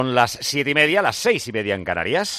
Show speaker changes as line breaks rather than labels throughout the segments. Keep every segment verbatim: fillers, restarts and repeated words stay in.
Son las siete y media, las seis y media en Canarias.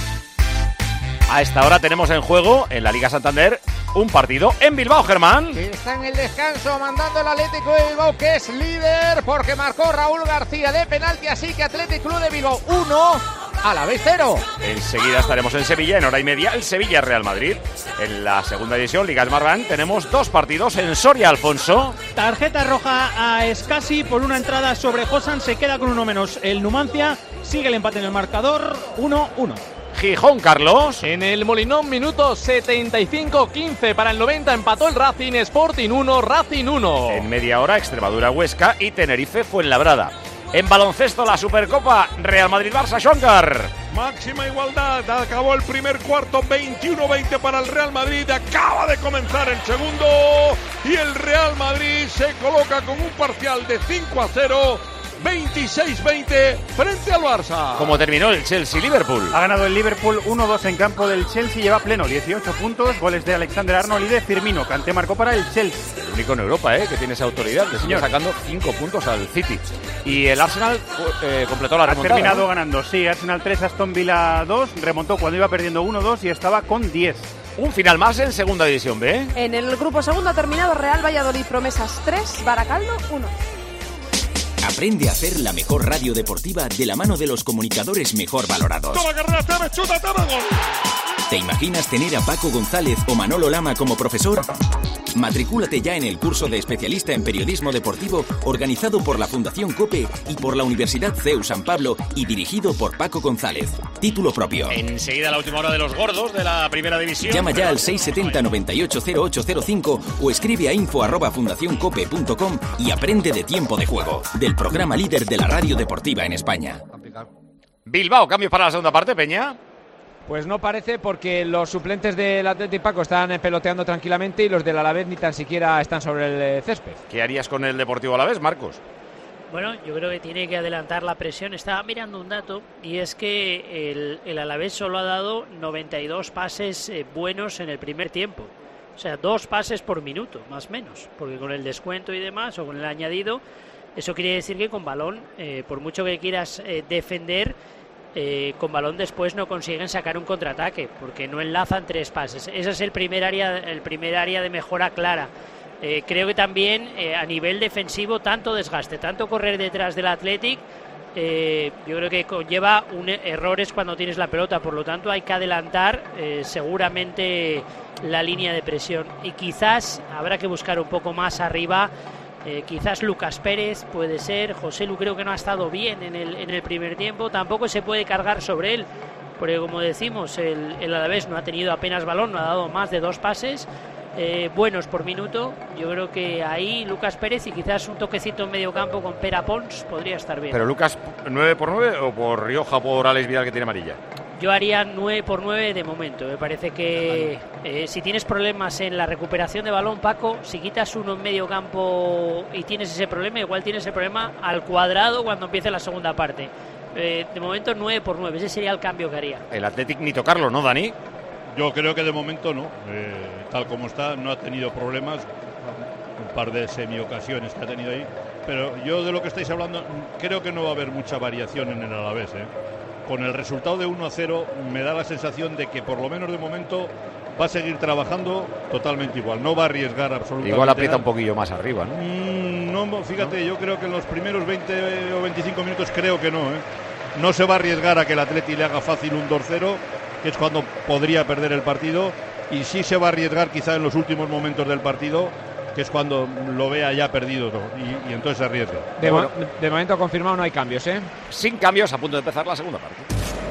A esta hora tenemos en juego, en la Liga Santander, un partido en Bilbao, Germán.
Que está en el descanso mandando el Atlético de Bilbao, que es líder, porque marcó Raúl García de penalti, así que Athletic Club de Bilbao uno, Alavés cero.
Enseguida estaremos en Sevilla, en hora y media, el Sevilla-Real Madrid. En la segunda división, Liga Smartbank, tenemos dos partidos en Soria, Alfonso.
Tarjeta roja a Escasi por una entrada sobre Josan, se queda con uno menos el Numancia, sigue el empate en el marcador, uno uno.
Gijón, Carlos.
En el Molinón, minuto setenta y cinco quince para el noventa, empató el Racing, Sporting uno, Racing uno.
En media hora, Extremadura-Huesca y Tenerife-Fuenlabrada. En baloncesto, la Supercopa, Real Madrid-Barça, Xóncar.
Máxima igualdad, acabó el primer cuarto, veintiuno veinte para el Real Madrid, acaba de comenzar el segundo y el Real Madrid se coloca con un parcial de cinco a cero, veintiséis veinte frente al Barça.
¿Cómo terminó el Chelsea-Liverpool?
Ha ganado el Liverpool uno dos en campo del Chelsea, lleva pleno dieciocho puntos, goles de Alexander-Arnold y de Firmino. Kanté marcó para el Chelsea.
El único en Europa eh, que tiene esa autoridad, le sigue sacando cinco puntos al City. Y el Arsenal eh, completó la remontada.
Ha terminado
¿no?
ganando, sí, Arsenal tres, Aston Villa dos, remontó cuando iba perdiendo uno dos y estaba con diez.
Un final más en Segunda División B.
En el grupo segundo ha terminado Real Valladolid Promesas tres, Baracaldo uno.
Aprende a hacer la mejor radio deportiva de la mano de los comunicadores mejor valorados.
Toma carrera, toma, chuta, toma, gol.
¿Te imaginas tener a Paco González o Manolo Lama como profesor? Matricúlate ya en el curso de especialista en periodismo deportivo organizado por la Fundación COPE y por la Universidad C E U San Pablo y dirigido por Paco González. Título propio.
Enseguida la última hora de los gordos de la Primera División.
Llama ya al seis siete cero, noventa y ocho, cero ocho cero cinco o escribe a info arroba fundacioncope punto com y aprende de Tiempo de Juego, del programa líder de la radio deportiva en España.
Bilbao, cambios para la segunda parte, Peña.
Pues no parece, porque los suplentes del Athletic Paco están peloteando tranquilamente y los del Alavés ni tan siquiera están sobre el césped.
¿Qué harías con el Deportivo Alavés, Marcos?
Bueno, yo creo que tiene que adelantar la presión. Estaba mirando un dato y es que el, el Alavés solo ha dado noventa y dos pases eh, buenos en el primer tiempo. O sea, dos pases por minuto, más o menos. Porque con el descuento y demás, o con el añadido, eso quiere decir que con balón, eh, por mucho que quieras eh, defender, eh, con balón después no consiguen sacar un contraataque, porque no enlazan tres pases. Ese es el primer área, el primer área de mejora clara. Eh, creo que también eh, a nivel defensivo, tanto desgaste, tanto correr detrás del Athletic, eh, yo creo que conlleva un, errores cuando tienes la pelota, por lo tanto hay que adelantar eh, seguramente la línea de presión y quizás habrá que buscar un poco más arriba. Eh, quizás Lucas Pérez puede ser. José Lu creo que no ha estado bien en el, en el primer tiempo, tampoco se puede cargar sobre él, porque como decimos, el, el Alavés no ha tenido apenas balón, no ha dado más de dos pases eh, buenos por minuto. Yo creo que ahí Lucas Pérez y quizás un toquecito en medio campo con Pera Pons podría estar bien.
¿Pero Lucas nueve por nueve o por Rioja o por Alex Vidal, que tiene amarilla?
Yo haría nueve por nueve de momento. Me parece que eh, si tienes problemas en la recuperación de balón, Paco, si quitas uno en medio campo y tienes ese problema, igual tienes el problema al cuadrado cuando empiece la segunda parte. Eh, de momento nueve por nueve, ese sería el cambio que haría.
El Athletic ni tocarlo, ¿no, Dani?
Yo creo que de momento no. Eh, tal como está, no ha tenido problemas. Un par de semiocasiones que ha tenido ahí. Pero yo, de lo que estáis hablando, creo que no va a haber mucha variación en el Alavés, ¿eh? Con el resultado de uno a cero me da la sensación de que por lo menos de momento va a seguir trabajando totalmente igual, no va a arriesgar absolutamente.
Igual aprieta
nada.
Un poquillo más arriba, ¿no?
Mm, no, fíjate, ¿no? Yo creo que en los primeros veinte o veinticinco minutos creo que no, ¿eh? No se va a arriesgar a que el Atleti le haga fácil un dos cero, que es cuando podría perder el partido, y sí se va a arriesgar quizá en los últimos momentos del partido, que es cuando lo vea ya perdido y, y entonces se arriesga.
De, mo- de momento confirmado no hay cambios, ¿eh?
Sin cambios, a punto de empezar la segunda parte.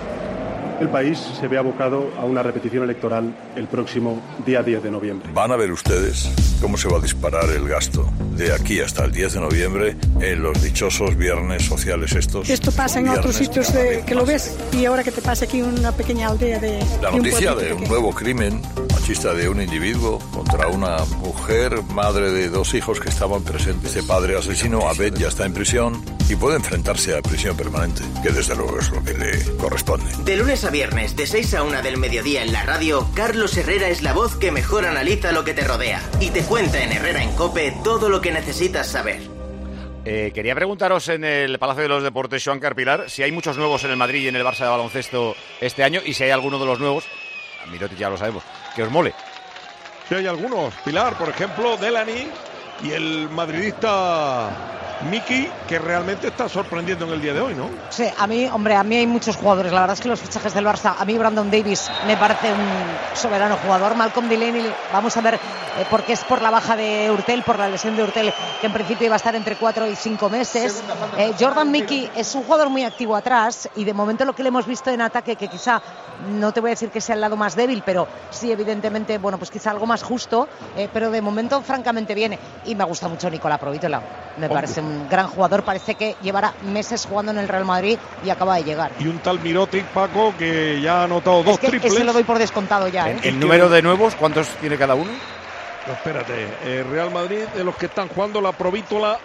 El país se ve abocado a una repetición electoral el próximo día diez de noviembre.
Van a ver ustedes cómo se va a disparar el gasto de aquí hasta el diez de noviembre en los dichosos viernes sociales estos.
Esto pasa en otros sitios de, que lo ves, y ahora que te pasa aquí en una pequeña aldea de...
La noticia de un nuevo crimen machista de un individuo contra una mujer, madre de dos hijos que estaban presentes. Este padre asesino, Abed, ya está en prisión y puede enfrentarse a prisión permanente, que desde luego es lo que le corresponde.
De lunes a viernes, de seis a una del mediodía en la radio, Carlos Herrera es la voz que mejor analiza lo que te rodea y te cuenta en Herrera en COPE todo lo que necesitas saber.
Eh, quería preguntaros en el Palacio de los Deportes, Joan Carpilar, si hay muchos nuevos en el Madrid y en el Barça de baloncesto este año, y si hay alguno de los nuevos, a Mirotic ya lo sabemos, que os mole.
Sí, hay algunos. Pilar, por ejemplo, Delaney y el madridista Miki, que realmente está sorprendiendo en el día de hoy, ¿no?
Sí, a mí, hombre, a mí hay muchos jugadores. La verdad es que los fichajes del Barça, a mí Brandon Davis me parece un soberano jugador. Malcolm Delaney, vamos a ver, eh, porque es por la baja de Hurtel, por la lesión de Hurtel, que en principio iba a estar entre cuatro y cinco meses. Eh, Jordan Miki es un jugador muy activo atrás y de momento lo que le hemos visto en ataque, que quizá, no te voy a decir que sea el lado más débil, pero sí, evidentemente, bueno, pues quizá algo más justo, eh, pero de momento, francamente, viene. Y me gusta mucho Nicolás Provítola. Me parece un gran jugador, parece que llevará meses jugando en el Real Madrid y acaba de llegar.
Y un tal Mirotic, Paco, que ya ha anotado dos
es que
triples.
Ese lo doy por descontado ya.
¿El,
¿eh?
el número de nuevos, cuántos tiene cada uno?
No, espérate, eh, Real Madrid, de los que están jugando la Provítola,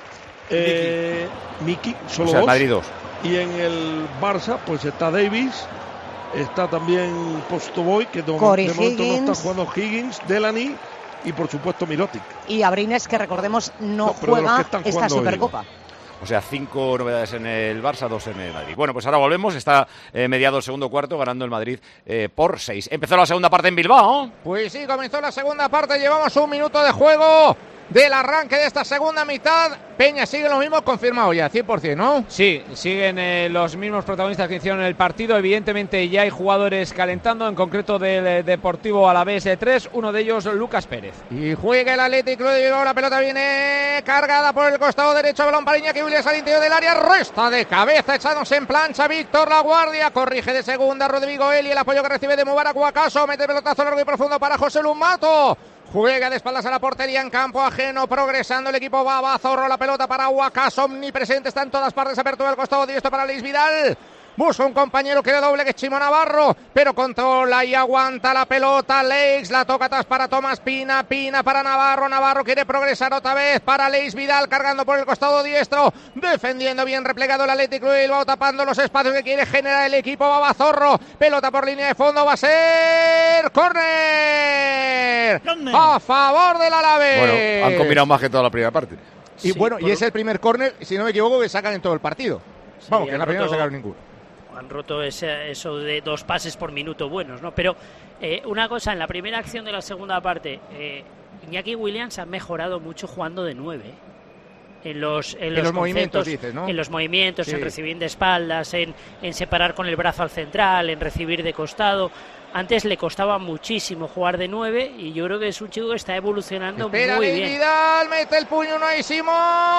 eh, Miki, solo
o sea,
dos.
Madrid dos.
Y en el Barça, pues está Davis, está también Postoboy, que de,
Corey
de momento
Higgins.
no está jugando Higgins, Delaney y por supuesto Mirotic.
Y Abrines, que recordemos no,
No, pero de los
juega
que están
esta
jugando hoy,
Supercopa.
O sea, cinco novedades en el Barça, dos en el Madrid. Bueno, pues ahora volvemos. Está eh, mediado el segundo cuarto, ganando el Madrid eh, por seis. Empezó la segunda parte en Bilbao.
Pues sí, comenzó la segunda parte. Llevamos un minuto de juego del arranque de esta segunda mitad. Peña sigue lo mismo, confirmado ya, cien por ciento, ¿no?
Sí, siguen eh, los mismos protagonistas que hicieron el partido. Evidentemente ya hay jugadores calentando, en concreto del eh, Deportivo Alavés tres, uno de ellos Lucas Pérez.
Y juega el Athletic Club de Bilbao, la pelota viene cargada por el costado derecho, balón para Iñaki Williams al interior del área, resta de cabeza, echándose en plancha Víctor Laguardia, corrige de segunda Rodrigo Eli, el apoyo que recibe de Mubarak Guacaso, mete pelotazo largo y profundo para José Lumato. Juega de espaldas a la portería en campo ajeno, progresando el equipo Babazorro, la pelota para Guacaso, omnipresente, está en todas partes, apertura del costado directo para Luis Vidal. Busca un compañero que le doble, que es Chimo Navarro, pero controla y aguanta la pelota. Leix la toca atrás para Tomás Pina, Pina para Navarro, Navarro quiere progresar otra vez para Leix Vidal, cargando por el costado diestro, defendiendo bien replegado el Atlético de Bilbao, tapando los espacios que quiere generar el equipo Babazorro. Pelota por línea de fondo, va a ser córner a favor del Alavés.
Bueno, han combinado más que toda la primera parte.
Y
Sí,
bueno,
por
y es
un-
el primer córner, si no me equivoco, que sacan en todo el partido.
Sí,
Vamos, que en
han
la primera no
roto-
sacaron ninguno.
Han roto ese, eso de dos pases por minuto buenos, ¿no? Pero eh, una cosa, en la primera acción de la segunda parte, eh, Iñaki Williams ha mejorado mucho jugando de nueve. En los, en
En
los,
los movimientos,
conceptos,
dices, ¿no?
En los movimientos,
Sí.
en recibir de espaldas, en, en separar con el brazo al central, en recibir de costado. Antes le costaba muchísimo jugar de nueve y yo creo que es un chico que está evolucionando
Espera,
muy
Luis
bien.
Vidal, mete el puño uno ahí, Simón,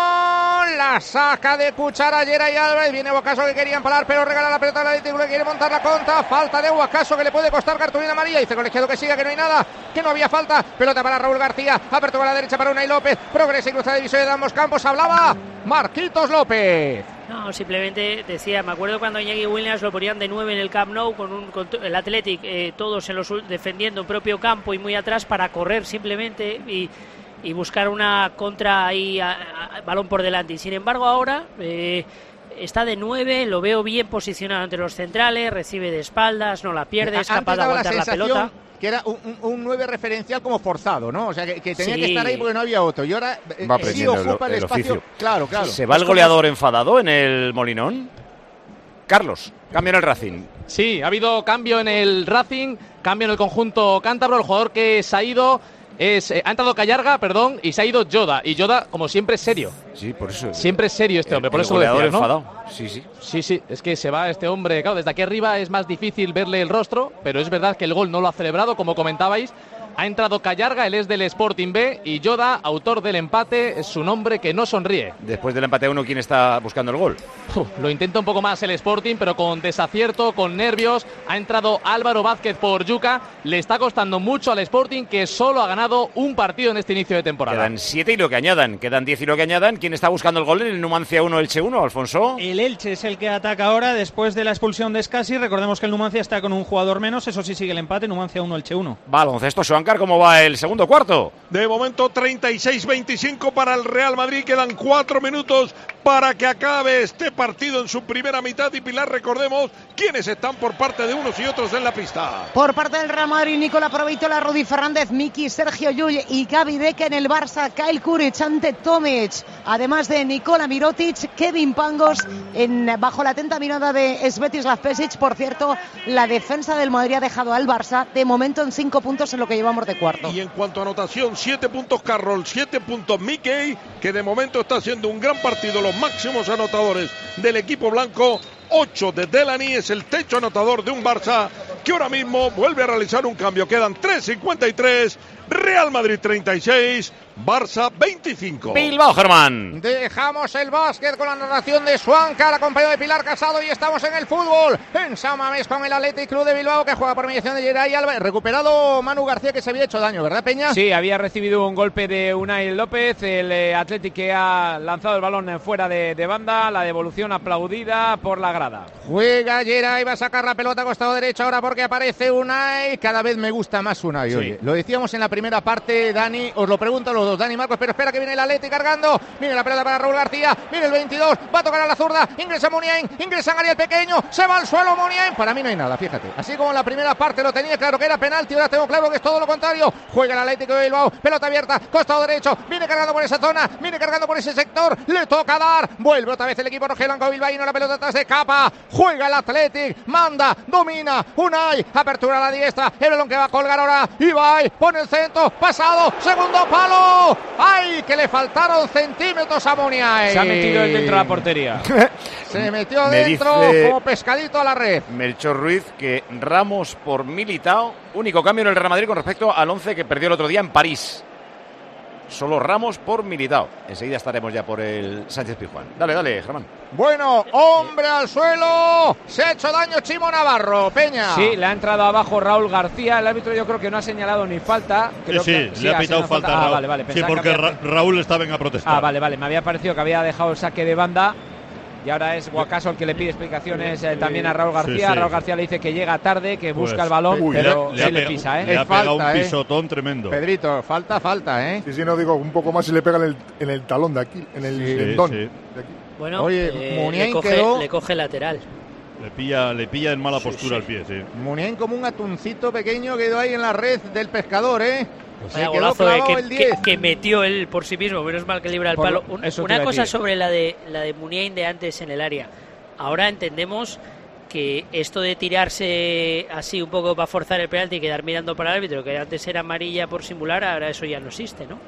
la saca de cuchara Yera y Álvarez, viene Guacaso que quería empalar, pero regala la pelota al Atlético, le quiere montar la contra, falta de Guacaso que le puede costar cartulina amarilla, dice Colegiado que siga, que no hay nada, que no había falta, pelota para Raúl García, apertura a la derecha para Unai López, progresa y cruza divisoria de ambos campos, hablaba Marquitos López.
No, simplemente decía, me acuerdo cuando Iñaki Williams lo ponían de nueve en el Camp Nou con, un, con el Athletic, eh, todos en los, defendiendo en propio campo y muy atrás para correr simplemente y, y buscar una contra ahí, a, a, balón por delante. Y sin embargo ahora eh, está de nueve, lo veo bien posicionado entre los centrales, recibe de espaldas, no la pierde, es capaz de aguantar la pelota.
Que era un, un, un nueve referencial como forzado, ¿no? O sea, que, que tenía
Sí.
que estar ahí porque no había otro. Y ahora eh,
Va
sí
aprendiendo el-
ocupa el,
el
espacio.
oficio.
Claro, claro.
¿Se va el goleador enfadado en el Molinón? Carlos, cambio en el Racing.
Sí, ha habido cambio en el Racing, cambio en el conjunto cántabro. El jugador que se ha ido es eh, ha entrado Callarga, perdón, y se ha ido Yoda. Y Yoda, como siempre, es serio.
Sí, por eso.
Siempre es serio este hombre, por
el
eso lo
goleador
decía, ¿no?
enfadado. Sí, sí.
Sí, sí, es que se va este hombre. Claro, desde aquí arriba es más difícil verle el rostro, pero es verdad que el gol no lo ha celebrado, como comentabais. Ha entrado Callarga, él es del Sporting B, y Yoda, autor del empate, es su nombre que no sonríe.
Después del empate a uno, ¿quién está buscando el gol?
Uf, lo intenta un poco más el Sporting, pero con desacierto, con nervios. Ha entrado Álvaro Vázquez por Yuca. Le está costando mucho al Sporting, que solo ha ganado un partido en este inicio de temporada.
Quedan siete y lo que añadan. Quedan diez y lo que añadan. ¿Quién está buscando el gol en el Numancia uno, Elche uno, Alfonso?
El Elche es el que ataca ahora después de la expulsión de Escasi. Recordemos que el Numancia está con un jugador menos. Eso sí, sigue el empate. Numancia uno, Elche uno.
Baloncesto, Joan Juancar, ¿cómo va el segundo cuarto?
De momento treinta y seis veinticinco para el Real Madrid. Quedan cuatro minutos para que acabe este partido en su primera mitad. Y Pilar, recordemos quiénes están por parte de unos y otros en la pista.
Por parte del Real Madrid, Nicola Provítola, Rudy Fernández, Miki, Sergio Llull y Gavi Deca. En el Barça, Kyle Kuric ante Tomic. Además de Nikola Mirotic, Kevin Pangos, en, bajo la atenta mirada de Svetislav Pesic. Por cierto, la defensa del Madrid ha dejado al Barça de momento en cinco puntos en lo que llevamos de cuarto.
Y en cuanto a anotación, siete puntos Carroll, siete puntos Mickey, que de momento está haciendo un gran partido, los máximos anotadores del equipo blanco. ocho de Delaney, es el techo anotador de un Barça que ahora mismo vuelve a realizar un cambio. Quedan tres cincuenta y tres, Real Madrid treinta y seis, Barça veinticinco.
Bilbao, Germán.
Dejamos el básquet con la narración de Schwankar, acompañado de Pilar Casado, y estamos en el fútbol. En San Mamés con el Athletic Club de Bilbao, que juega por mediación de Geray Alba. Recuperado Manu García, que se había hecho daño, ¿verdad, Peña?
Sí, había recibido un golpe de Unai López. El eh, Athletic que ha lanzado el balón fuera de, de banda. La devolución aplaudida por la grada.
Juega Geray, va a sacar la pelota a costado derecho ahora porque aparece Unai. Cada vez me gusta más Unai, sí. Oye. Lo decíamos en la primera parte, Dani, os lo pregunto a los dos, Dani, Marcos, pero espera que viene el Athletic cargando. Viene la pelota para Raúl García, viene el veintidós, va a tocar a la zurda, ingresa Muniain, ingresa Ariel Pequeño, se va al suelo Muniain. Para mí no hay nada, fíjate. Así como en la primera parte lo tenía claro que era penalti, ahora tengo claro que es todo lo contrario. Juega el Atlético de Bilbao, pelota abierta, costado derecho, viene cargando por esa zona, viene cargando por ese sector, le toca dar, vuelve otra vez el equipo rojiblanco bilbaíno, la pelota atrás de Capa, juega el Athletic, manda, domina, Unai, apertura a la diestra, el balón que va a colgar ahora, Ibai, pone el centro, pasado, segundo palo, ¡ay! Que le faltaron centímetros a Muniain.
Se ha metido él dentro de la portería.
Se metió
Me
dentro
dice
como pescadito a la red.
Melchor Ruiz que Ramos por Militao, único cambio en el Real Madrid con respecto al once que perdió el otro día en París. Solo Ramos por Militao. Enseguida estaremos ya por el Sánchez Pizjuán. Dale, dale, Germán.
Bueno, hombre al suelo. Se ha hecho daño Chimo Navarro, Peña.
Sí, le ha entrado abajo Raúl García. El árbitro yo creo que no ha señalado ni falta. Creo
sí,
que,
sí, le ha pitado falta, falta a Raúl.
Ah, vale, vale.
Sí, porque
había...
Ra Raúl estaba en a protestar.
Ah, vale, vale. Me había parecido que había dejado el saque de banda. Y ahora es Guacaso el que le pide explicaciones eh, también a Raúl García. Sí, sí. Raúl García le dice que llega tarde, que busca pues, el balón, uy, pero le, le, le pisa, ¿eh?
Le ha pegado
falta,
un pisotón
eh.
tremendo.
Pedrito, falta, falta, ¿eh?
Sí, sí, no digo, un poco más y le pega en el, en el talón de aquí, en el
sí,
tendón.
Sí.
De aquí.
Bueno,
oye,
eh,
Muniain
le, coge,
quedó...
le coge lateral.
Le pilla, le pilla en mala
sí,
postura
sí.
el pie, sí.
Muniain como un atuncito pequeño quedó ahí en la red del pescador, ¿eh?
Se quedó golazo, eh, que, el que, que metió él por sí mismo, menos mal que libra el palo. Un, una cosa sobre la de la de Muniain de antes en el área. Ahora entendemos que esto de tirarse así un poco para forzar el penalti y quedar mirando para el árbitro, que antes era amarilla por simular, ahora eso ya no existe, ¿no?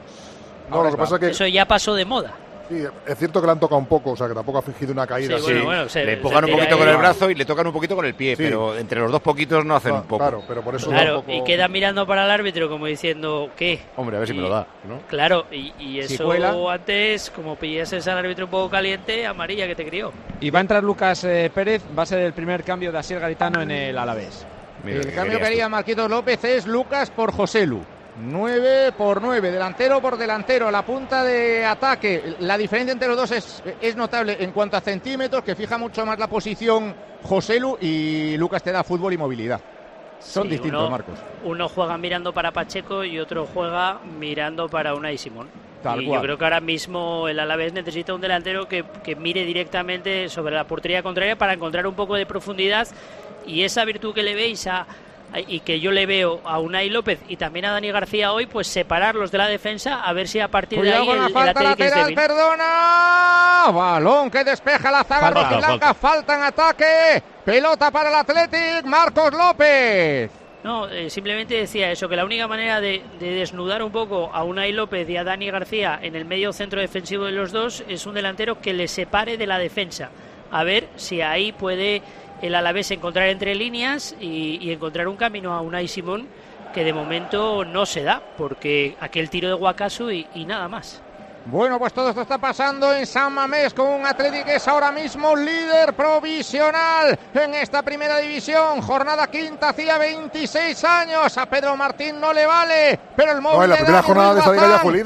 No, lo que pasa es que
eso ya pasó de moda.
Sí, es cierto que le han tocado un poco, o sea, que tampoco ha fingido una caída.
Sí, bueno, bueno, se, le empujan un poquito con el brazo y le tocan un poquito con el pie, sí. Pero entre los dos poquitos no hacen
ah,
un poco.
Claro, pero por eso
claro,
poco...
y queda mirando para el árbitro como diciendo, ¿qué?
Hombre, a ver
y,
si me lo da, ¿no?
Claro, y, y eso
si
antes, como pillases al árbitro un poco caliente, amarilla que te crió.
Y va a entrar Lucas eh, Pérez, va a ser el primer cambio de Asier Garitano en el Alavés.
Mira, el cambio que haría Marquitos López es Lucas por Joselu. nueve por nueve, delantero por delantero, la punta de ataque. La diferencia entre los dos es, es notable en cuanto a centímetros, que fija mucho más la posición Joselu, y Lucas te da fútbol y movilidad. Son sí, distintos,
uno,
Marcos.
Uno juega mirando para Pacheco y otro juega mirando para Unai Simón.
Tal
y
cual.
Yo creo que ahora mismo el Alavés necesita un delantero que, que mire directamente sobre la portería contraria para encontrar un poco de profundidad, y esa virtud que le veis a y que yo le veo a Unai López y también a Dani García hoy, pues separarlos de la defensa, a ver si a partir
Cuidado
de ahí
con
el,
la falta
el
lateral, perdona, balón que despeja la zaga rojiblanca, falta. falta en ataque, pelota para el Athletic, Marcos López.
No, eh, simplemente decía eso, que la única manera de, de desnudar un poco a Unai López y a Dani García en el medio centro defensivo de los dos es un delantero que le separe de la defensa, a ver si ahí puede el Alavés encontrar entre líneas y, y encontrar un camino a Unai Simón, que de momento no se da, porque aquel tiro de Guacasu y, y nada más.
Bueno, pues todo esto está pasando en San Mamés con un Athletic que es ahora mismo líder provisional en esta primera división. Jornada quinta, hacía veintiséis años. A Pedro Martín no le vale, pero el móvil
no, en la primera jornada de esa liga ya fue líder.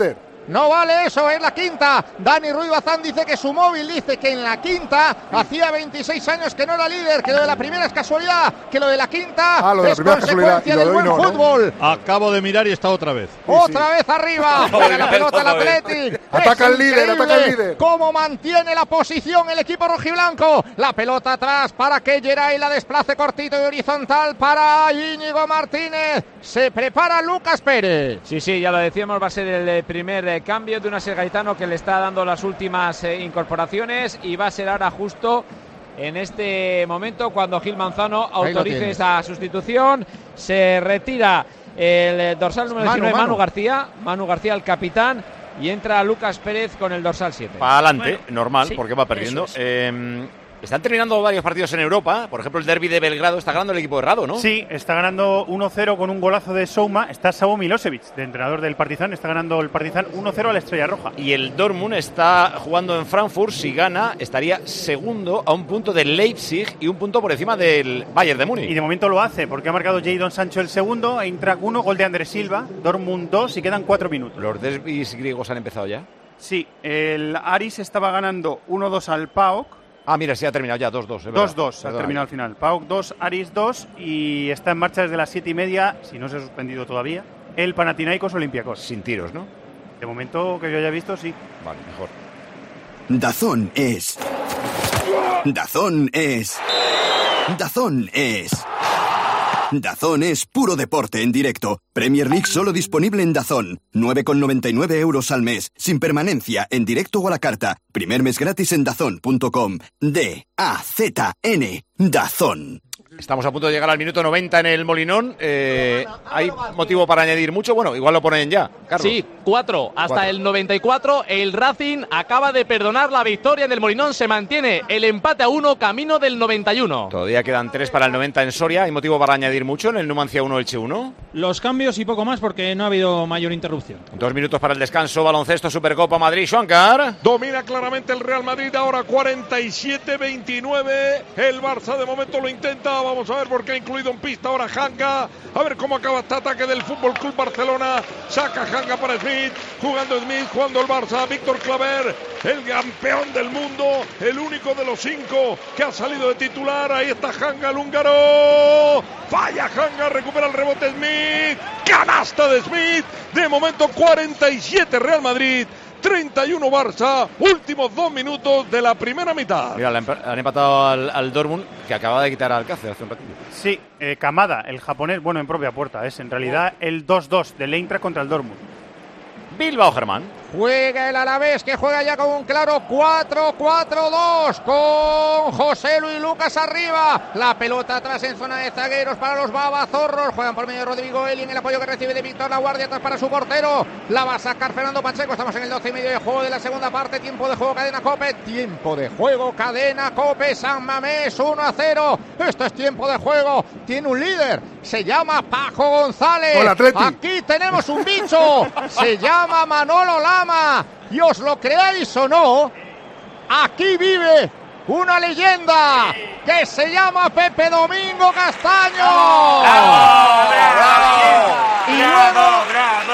No vale eso, es la quinta. Dani Ruiz Bazán dice que su móvil dice que en la quinta hacía veintiséis años que no era líder, que lo de la primera es casualidad, que lo de la quinta
ah, lo de
es
la
consecuencia del buen
no,
fútbol.
¿no? Acabo de mirar y está otra vez.
Otra sí, vez sí. arriba. Juega la pelota al Athletic.
Ataca al líder, ataca al líder.
Cómo mantiene la posición el equipo rojiblanco. La pelota atrás para que Geray la desplace cortito y horizontal para Íñigo Martínez. Se prepara Lucas Pérez.
Sí, sí, ya lo decíamos, va a ser el primer eh, cambio de un Asier Gaitano que le está dando las últimas eh, incorporaciones y va a ser ahora justo en este momento cuando Gil Manzano autorice esa sustitución. Se retira el dorsal número
Manu,
diecinueve,
Manu.
Manu García, Manu García el capitán, y entra Lucas Pérez con el dorsal siete.
Para adelante,
bueno,
normal,
sí,
porque va perdiendo.
Es.
Eh, están terminando varios partidos en Europa. Por ejemplo, el derbi de Belgrado está ganando el equipo de Rado, ¿no?
Sí, está ganando uno cero con un golazo de Souma. Está Savo Milosevic, de entrenador del Partizan. Está ganando el Partizan uno cero a la Estrella Roja.
Y el Dortmund está jugando en Frankfurt. Si gana, estaría segundo a un punto del Leipzig y un punto por encima del Bayern de Múnich.
Y de momento lo hace, porque ha marcado Jadon Sancho el segundo, Eintracht uno, gol de Andrés Silva, Dortmund dos y quedan cuatro minutos.
¿Los derbis griegos han empezado ya?
Sí, el Aris estaba ganando uno dos al PAOK.
Ah, mira, sí ha terminado ya, dos dos.
dos dos, ha terminado al final. PAOK dos, Aris dos, y está en marcha desde las siete y media, si no se ha suspendido todavía, el Panathinaikos Olympiacos.
Sin tiros, ¿no?
De momento, que yo haya visto, sí.
Vale, mejor.
Dazón es... Dazón es... Dazón es... Dazón es puro deporte en directo. Premier League solo disponible en Dazón. nueve con noventa y nueve euros al mes. Sin permanencia, en directo o a la carta. Primer mes gratis en dazón punto com. D A Z N. Dazón.
Estamos a punto de llegar al minuto noventa en el Molinón. Eh, ¿Hay motivo para añadir mucho? Bueno, igual lo ponen ya, Carlos.
Sí, cuatro. Hasta
Cuatro.
el noventa y cuatro, el Racing acaba de perdonar la victoria en el Molinón. Se mantiene el empate a uno, camino del noventa y uno.
Todavía quedan tres para el noventa en Soria. ¿Hay motivo para añadir mucho en el Numancia uno, Elche uno?
Los cambios y poco más porque no ha habido mayor interrupción.
Dos minutos para el descanso. Baloncesto, Supercopa Madrid. Schwankar.
Domina claramente el Real Madrid, ahora cuarenta y siete veintinueve. El Barça de momento lo intenta. Vamos a ver por qué ha incluido en pista ahora Hanga. A ver cómo acaba este ataque del Fútbol Club Barcelona. Saca Hanga para Smith. Jugando Smith, jugando el Barça. Víctor Claver, el campeón del mundo. El único de los cinco que ha salido de titular. Ahí está Hanga, el húngaro. Falla Hanga, recupera el rebote Smith. Canasta de Smith. De momento cuarenta y siete Real Madrid, treinta y uno Barça, últimos dos minutos de la primera mitad.
Mira, le han empatado al, al Dortmund, que acaba de quitar a Alcácer hace un ratito.
Sí, eh, Kamada, el japonés, bueno, en propia puerta, es en realidad el dos dos del Eintracht contra el Dortmund.
Bilbao, Germán.
Juega el Alavés, que juega ya con un claro cuatro cuatro dos, con José Luis Lucas arriba. La pelota atrás en zona de zagueros para los babazorros. Juegan por medio de Rodrigo Eli en el apoyo que recibe de Víctor Laguardia atrás para su portero. La va a sacar Fernando Pacheco. Estamos en el doce y medio de juego de la segunda parte. Tiempo de juego, cadena Cope. Tiempo de juego, cadena Cope. San Mamés uno a cero. Esto es tiempo de juego. Tiene un líder. Se llama Paco González.
Hola, Atleti.
Aquí tenemos un bicho. Se llama Manolo Lama. Y os lo creáis o no, aquí vive una leyenda que se llama Pepe Domingo Castaño.
¡Bravo! ¡Bravo!
Y luego,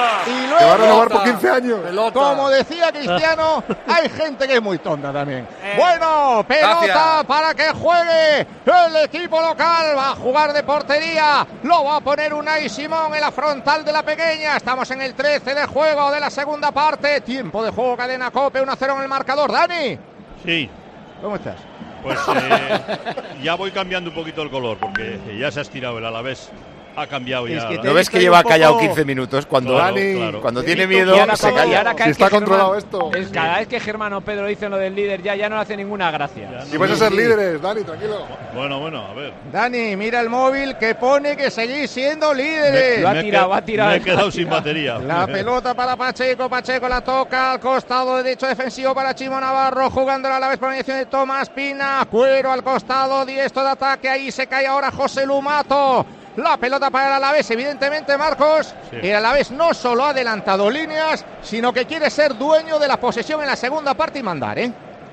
y luego
Que va a renovar por quince años.
como decía Cristiano, hay gente que es muy tonta también. Bueno, pelota
Gracias.
para que juegue el equipo local. Va a jugar de portería. Lo va a poner Unai Simón en la frontal de la pequeña. Estamos en el trece de juego de la segunda parte. Tiempo de juego, cadena Cope. uno a cero en el marcador. Dani.
Sí.
¿Cómo estás?
Pues eh, ya voy cambiando un poquito el color porque ya se ha estirado el Alavés. Ha cambiado ya.
Es que
la-
¿No ves que lleva callado quince minutos? Cuando,
Claro,
Dani,
claro.
cuando
He
tiene
visto
miedo,
que ahora
se
como-
calla.
y ahora
Si está controlado esto.
Es, cada vez que Germán o Pedro dicen lo del líder ya, ya no le hace ninguna gracia.
Si vais a ser líderes, Dani, tranquilo.
Bueno, bueno, a ver.
Dani, mira el móvil que pone que seguís siendo líderes.
Lo ha
Me he
tirado,
qued-
ha tirado.
Me he quedado sin batería.
La pelota para Pacheco, Pacheco la toca al costado derecho defensivo para Chimo Navarro, jugándola a la vez por mediación de Tomás Pina, Cuero al costado diestro de ataque, ahí se cae ahora José Lumato. La pelota para el Alavés, evidentemente, Marcos.
Sí.
El Alavés no solo ha adelantado líneas, sino que quiere ser dueño de la posesión en la segunda parte y mandar, ¿eh?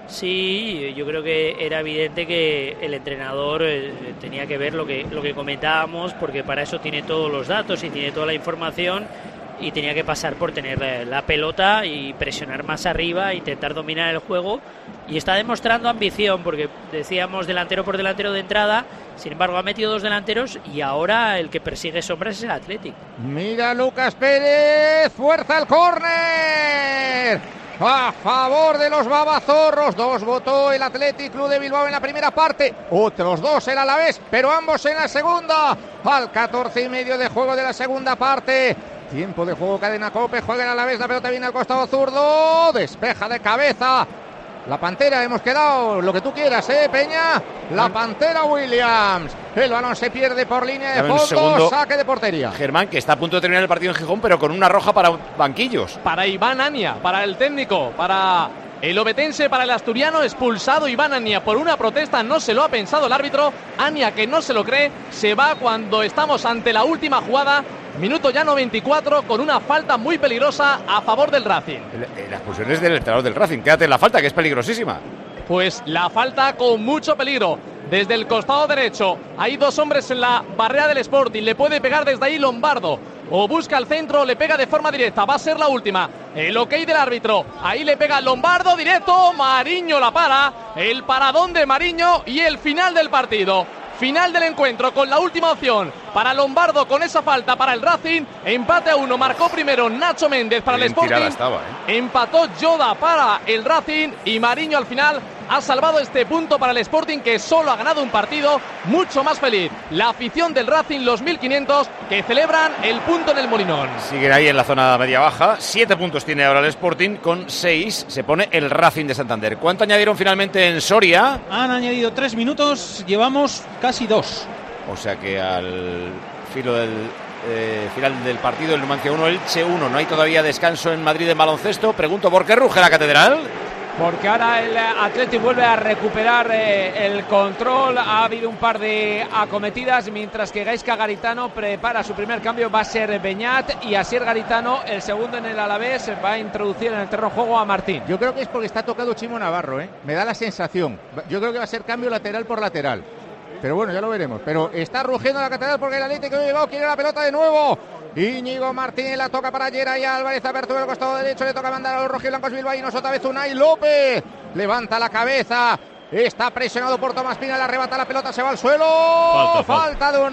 Sí, yo creo que era evidente que el entrenador eh, tenía que ver lo que, lo que comentábamos, porque para eso tiene todos los datos y tiene toda la información. y tenía que pasar por tener la, la pelota y presionar más arriba, intentar dominar el juego, y está demostrando ambición, porque decíamos delantero por delantero de entrada, sin embargo ha metido dos delanteros y ahora el que persigue sombras es el Athletic.
Mira Lucas Pérez, fuerza el córner a favor de los babazorros. Dos votó el Athletic Club de Bilbao en la primera parte, otros dos el Alavés, pero ambos en la segunda. Al catorce y medio de juego de la segunda parte, tiempo de juego, cadena COPE, juega el Alavés, la pelota viene al costado zurdo, despeja de cabeza la Pantera. Hemos quedado lo que tú quieras, ¿eh, Peña? La Pantera Williams. El balón se pierde por línea de fondo, segundo, saque de portería.
Germán, que está a punto de terminar el partido en Gijón, pero con una roja para banquillos.
Para Iván Ania, para el técnico, para el obetense, para el asturiano, expulsado Iván Ania por una protesta, no se lo ha pensado el árbitro. Ania, que no se lo cree, se va cuando estamos ante la última jugada. Minuto ya noventa y cuatro, con una falta muy peligrosa a favor del Racing.
La expulsión es del entrenador del Racing. Quédate en la falta, que es peligrosísima.
Pues la falta con mucho peligro. Desde el costado derecho hay dos hombres en la barrera del Sporting. Le puede pegar desde ahí Lombardo. O busca el centro, le pega de forma directa. Va a ser la última. El ok del árbitro. Ahí le pega Lombardo directo. Mariño la para. El paradón de Mariño y el final del partido. Final del encuentro con la última opción para Lombardo con esa falta para el Racing. Empate a uno, marcó primero Nacho Méndez para el Sporting.
Estaba, ¿eh?
Empató Yoda para el Racing y Mariño al final ha salvado este punto para el Sporting, que solo ha ganado un partido. Mucho más feliz la afición del Racing, los mil quinientos que celebran el punto en el Molinón.
Siguen ahí en la zona media-baja. Siete puntos tiene ahora el Sporting, con seis se pone el Racing de Santander. ¿Cuánto añadieron finalmente en Soria?
Han añadido tres minutos, llevamos casi dos.
O sea que al filo del eh, final del partido, el Numancia uno, Elche uno. No hay todavía descanso en Madrid en baloncesto. Pregunto, ¿por qué ruge la catedral?
Porque ahora el Athletic vuelve a recuperar eh, el control. Ha habido un par de acometidas, mientras que Gaizka Garitano prepara su primer cambio. Va a ser Beñat, y Asier Garitano, el segundo en el Alavés, va a introducir en el terreno de juego a Martín.
Yo creo que es porque está tocado Chimo Navarro, ¿eh? Me da la sensación. Yo creo que va a ser cambio lateral por lateral. Pero bueno, ya lo veremos. Pero está rugiendo la catedral porque el Atlético de Bilbao quiere la pelota de nuevo. Íñigo Martínez la toca para Yeray Álvarez, apertura del costado derecho, le toca mandar a los rojiblancos bilbaínos, otra vez Unai López, levanta la cabeza, está presionado por Tomás Pina, le arrebata la pelota, se va al suelo, falta, falta. falta de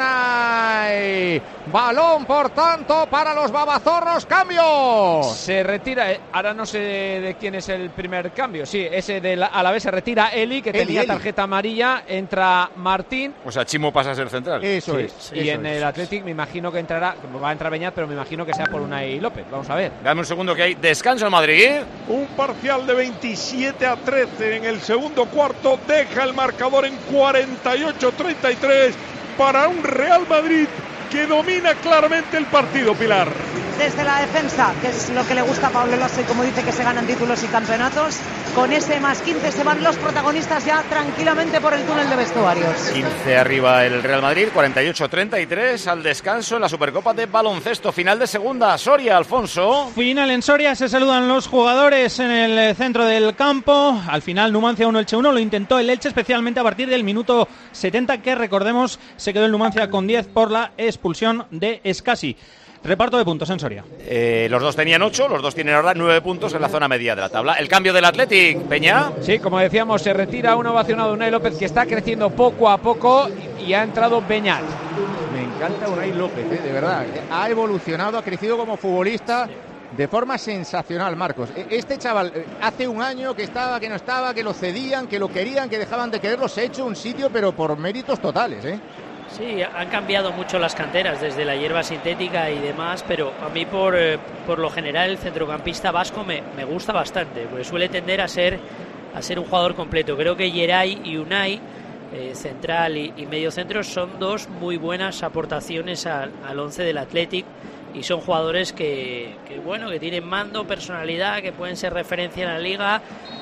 Unai, balón por tanto para los babazorros, cambio.
Se retira, eh, ahora no sé de quién es el primer cambio, sí, ese del Alavés, se retira Eli, que Eli, tenía Eli. tarjeta amarilla, entra Martín.
O sea, Chimo pasa a ser central.
Eso sí, es.
Sí,
y
eso
en
es.
el Athletic me imagino que entrará, va a entrar Beñat, pero me imagino que sea por Unai López, vamos a ver.
Dame un segundo que hay descanso en Madrid.
Un parcial de veintisiete a trece en el segundo cuarto, deja el marcador en cuarenta y ocho a treinta y tres para un Real Madrid que domina claramente el partido, Pilar.
Desde la defensa, que es lo que le gusta a Pablo Lasso, y como dice que se ganan títulos y campeonatos, con ese más quince se van los protagonistas ya tranquilamente por el túnel de vestuarios.
quince arriba el Real Madrid, cuarenta y ocho a treinta y tres al descanso en la Supercopa de baloncesto, final de segunda. Soria, Alfonso.
Final en Soria, se saludan los jugadores en el centro del campo. Al final Numancia uno, Elche uno, lo intentó el Elche, especialmente a partir del minuto setenta, que recordemos se quedó el Numancia con diez por la expulsión de Escasi. Reparto de puntos en Soria.
Eh, los dos tenían ocho, los dos tienen ahora nueve puntos en la zona media de la tabla. El cambio del Athletic, Peña.
Sí, como decíamos, se retira un ovacionado Unai López, que está creciendo poco a poco, y ha entrado Beñat.
Me encanta Unai López, ¿eh? De verdad. Ha evolucionado, ha crecido como futbolista de forma sensacional, Marcos. Este chaval, hace un año que estaba, que no estaba, que lo cedían, que lo querían, que dejaban de quererlo, se ha hecho un sitio, pero por méritos totales, ¿eh?
Sí, han cambiado mucho las canteras, desde la hierba sintética y demás, pero a mí por, eh, por lo general el centrocampista vasco me, me gusta bastante, porque suele tender a ser, a ser un jugador completo. Creo que Yeray y Unai, eh, central y, y medio centro, son dos muy buenas aportaciones al, al once del Athletic, y son jugadores que, que bueno, que tienen mando, personalidad, que pueden ser referencia en la liga,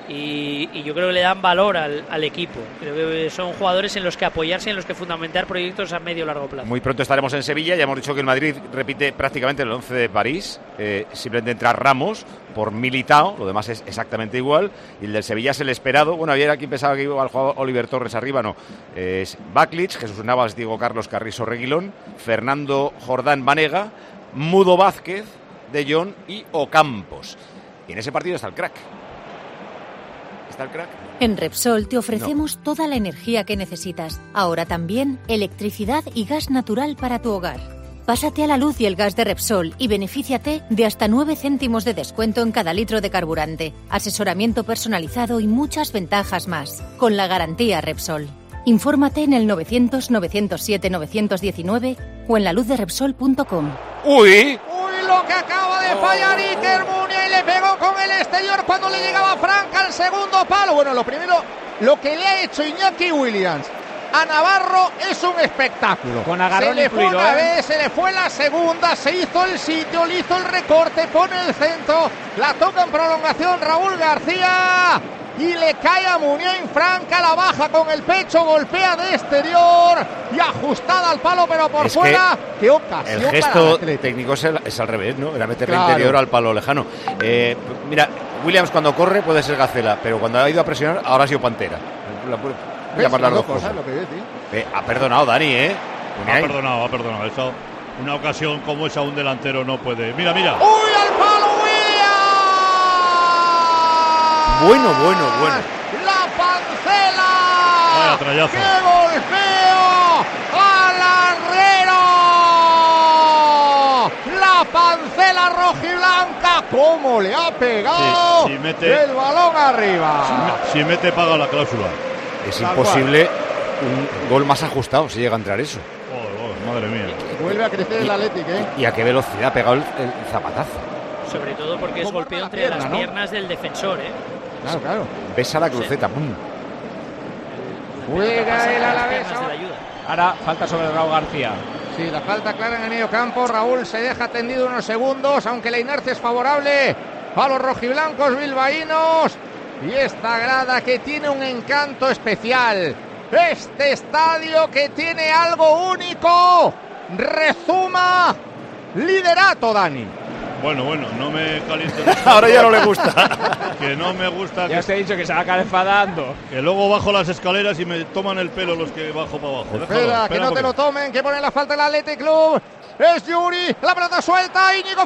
y, y yo creo que le dan valor al, al equipo. Creo que son jugadores en los que apoyarse, en los que fundamentar proyectos a medio y largo plazo.
Muy pronto estaremos en Sevilla, ya hemos dicho que el Madrid repite prácticamente el once de París, eh, simplemente entra Ramos por Militao, lo demás es exactamente igual, y el del Sevilla es el esperado. Bueno, había quien pensaba que iba al jugador Oliver Torres arriba, no, eh, es Baklich, Jesús Navas, Diego Carlos Carrizo Reguilón, Fernando Jordán Banega, Mudo Vázquez, De Jong y Ocampos. Y en ese partido está el crack. ¿Está el crack?
En Repsol te ofrecemos no. toda la energía que necesitas. Ahora también electricidad y gas natural para tu hogar. Pásate a la luz y el gas de Repsol y benefíciate de hasta nueve céntimos de descuento en cada litro de carburante, asesoramiento personalizado y muchas ventajas más, con la garantía Repsol. Infórmate en el novecientos, novecientos siete, novecientos diecinueve o en la luz de repsol punto com.
¡Uy!
¡Uy, lo que acaba de fallar Iker Muniain! Le pegó con el exterior cuando le llegaba Frank al segundo palo. Bueno, lo primero, lo que le ha hecho Iñaki Williams a Navarro es un espectáculo.
Con agarrón
se le
incluido,
fue una
¿eh?
vez, se le fue la segunda, se hizo el sitio, le hizo el recorte, pone el centro, la toca en prolongación Raúl García y le cae a Muniain. Frank a la baja con el pecho, golpea de exterior y ajustada al palo, pero por
es
fuera.
Que
¡Qué ocasión!
El gesto técnico es, el, es al revés, ¿no? Era meterle
claro.
interior al palo lejano. Eh, mira, Williams cuando corre puede ser Gacela, pero cuando ha ido a presionar ahora ha sido Pantera. La,
¿Ves? Llamar las dos cosas, cosas. Lo que ves, ¿sí?
eh, ha perdonado Dani, ¿eh?
Ha perdonado, ha perdonado. Eso, una ocasión como esa un delantero no puede. Mira, mira.
¡Uy, al palo, Williams!
Bueno, bueno, bueno.
¡La Pancela!
Vaya trayazo.
¡Qué golpeo! ¡Al Herrero! ¡La Pancela rojiblanca! ¿Cómo le ha pegado?
Sí, si mete,
el balón arriba.
Si, si mete, paga la cláusula.
Es Tal imposible cual. Un gol más ajustado si llega a entrar eso.
Oh, oh, madre mía.
Vuelve a crecer y, el Athletic, ¿eh?
Y a qué velocidad ha pegado el, el zapatazo.
Sobre todo porque es golpeo entre pierna, las ¿no? piernas del defensor, ¿eh?
Claro, claro.
Besa la cruceta. Sí.
Juega el Alavés.
Ahora falta sobre Raúl García.
Sí, la falta clara en el medio campo. Raúl se deja tendido unos segundos, aunque la inercia es favorable a los rojiblancos bilbaínos. Y esta grada que tiene un encanto especial. Este estadio que tiene algo único. Rezuma liderato, Dani.
Bueno, bueno, no me caliento.
Ahora ya no le gusta.
Que no me gusta.
Ya
que...
os he dicho que se va a acabar enfadando.
Que luego bajo las escaleras y me toman el pelo los que bajo para abajo.
Espera, Déjalo, espera que no porque... te lo tomen, que pone la falta el Athletic Club. Es Yuri, la pelota suelta, Íñigo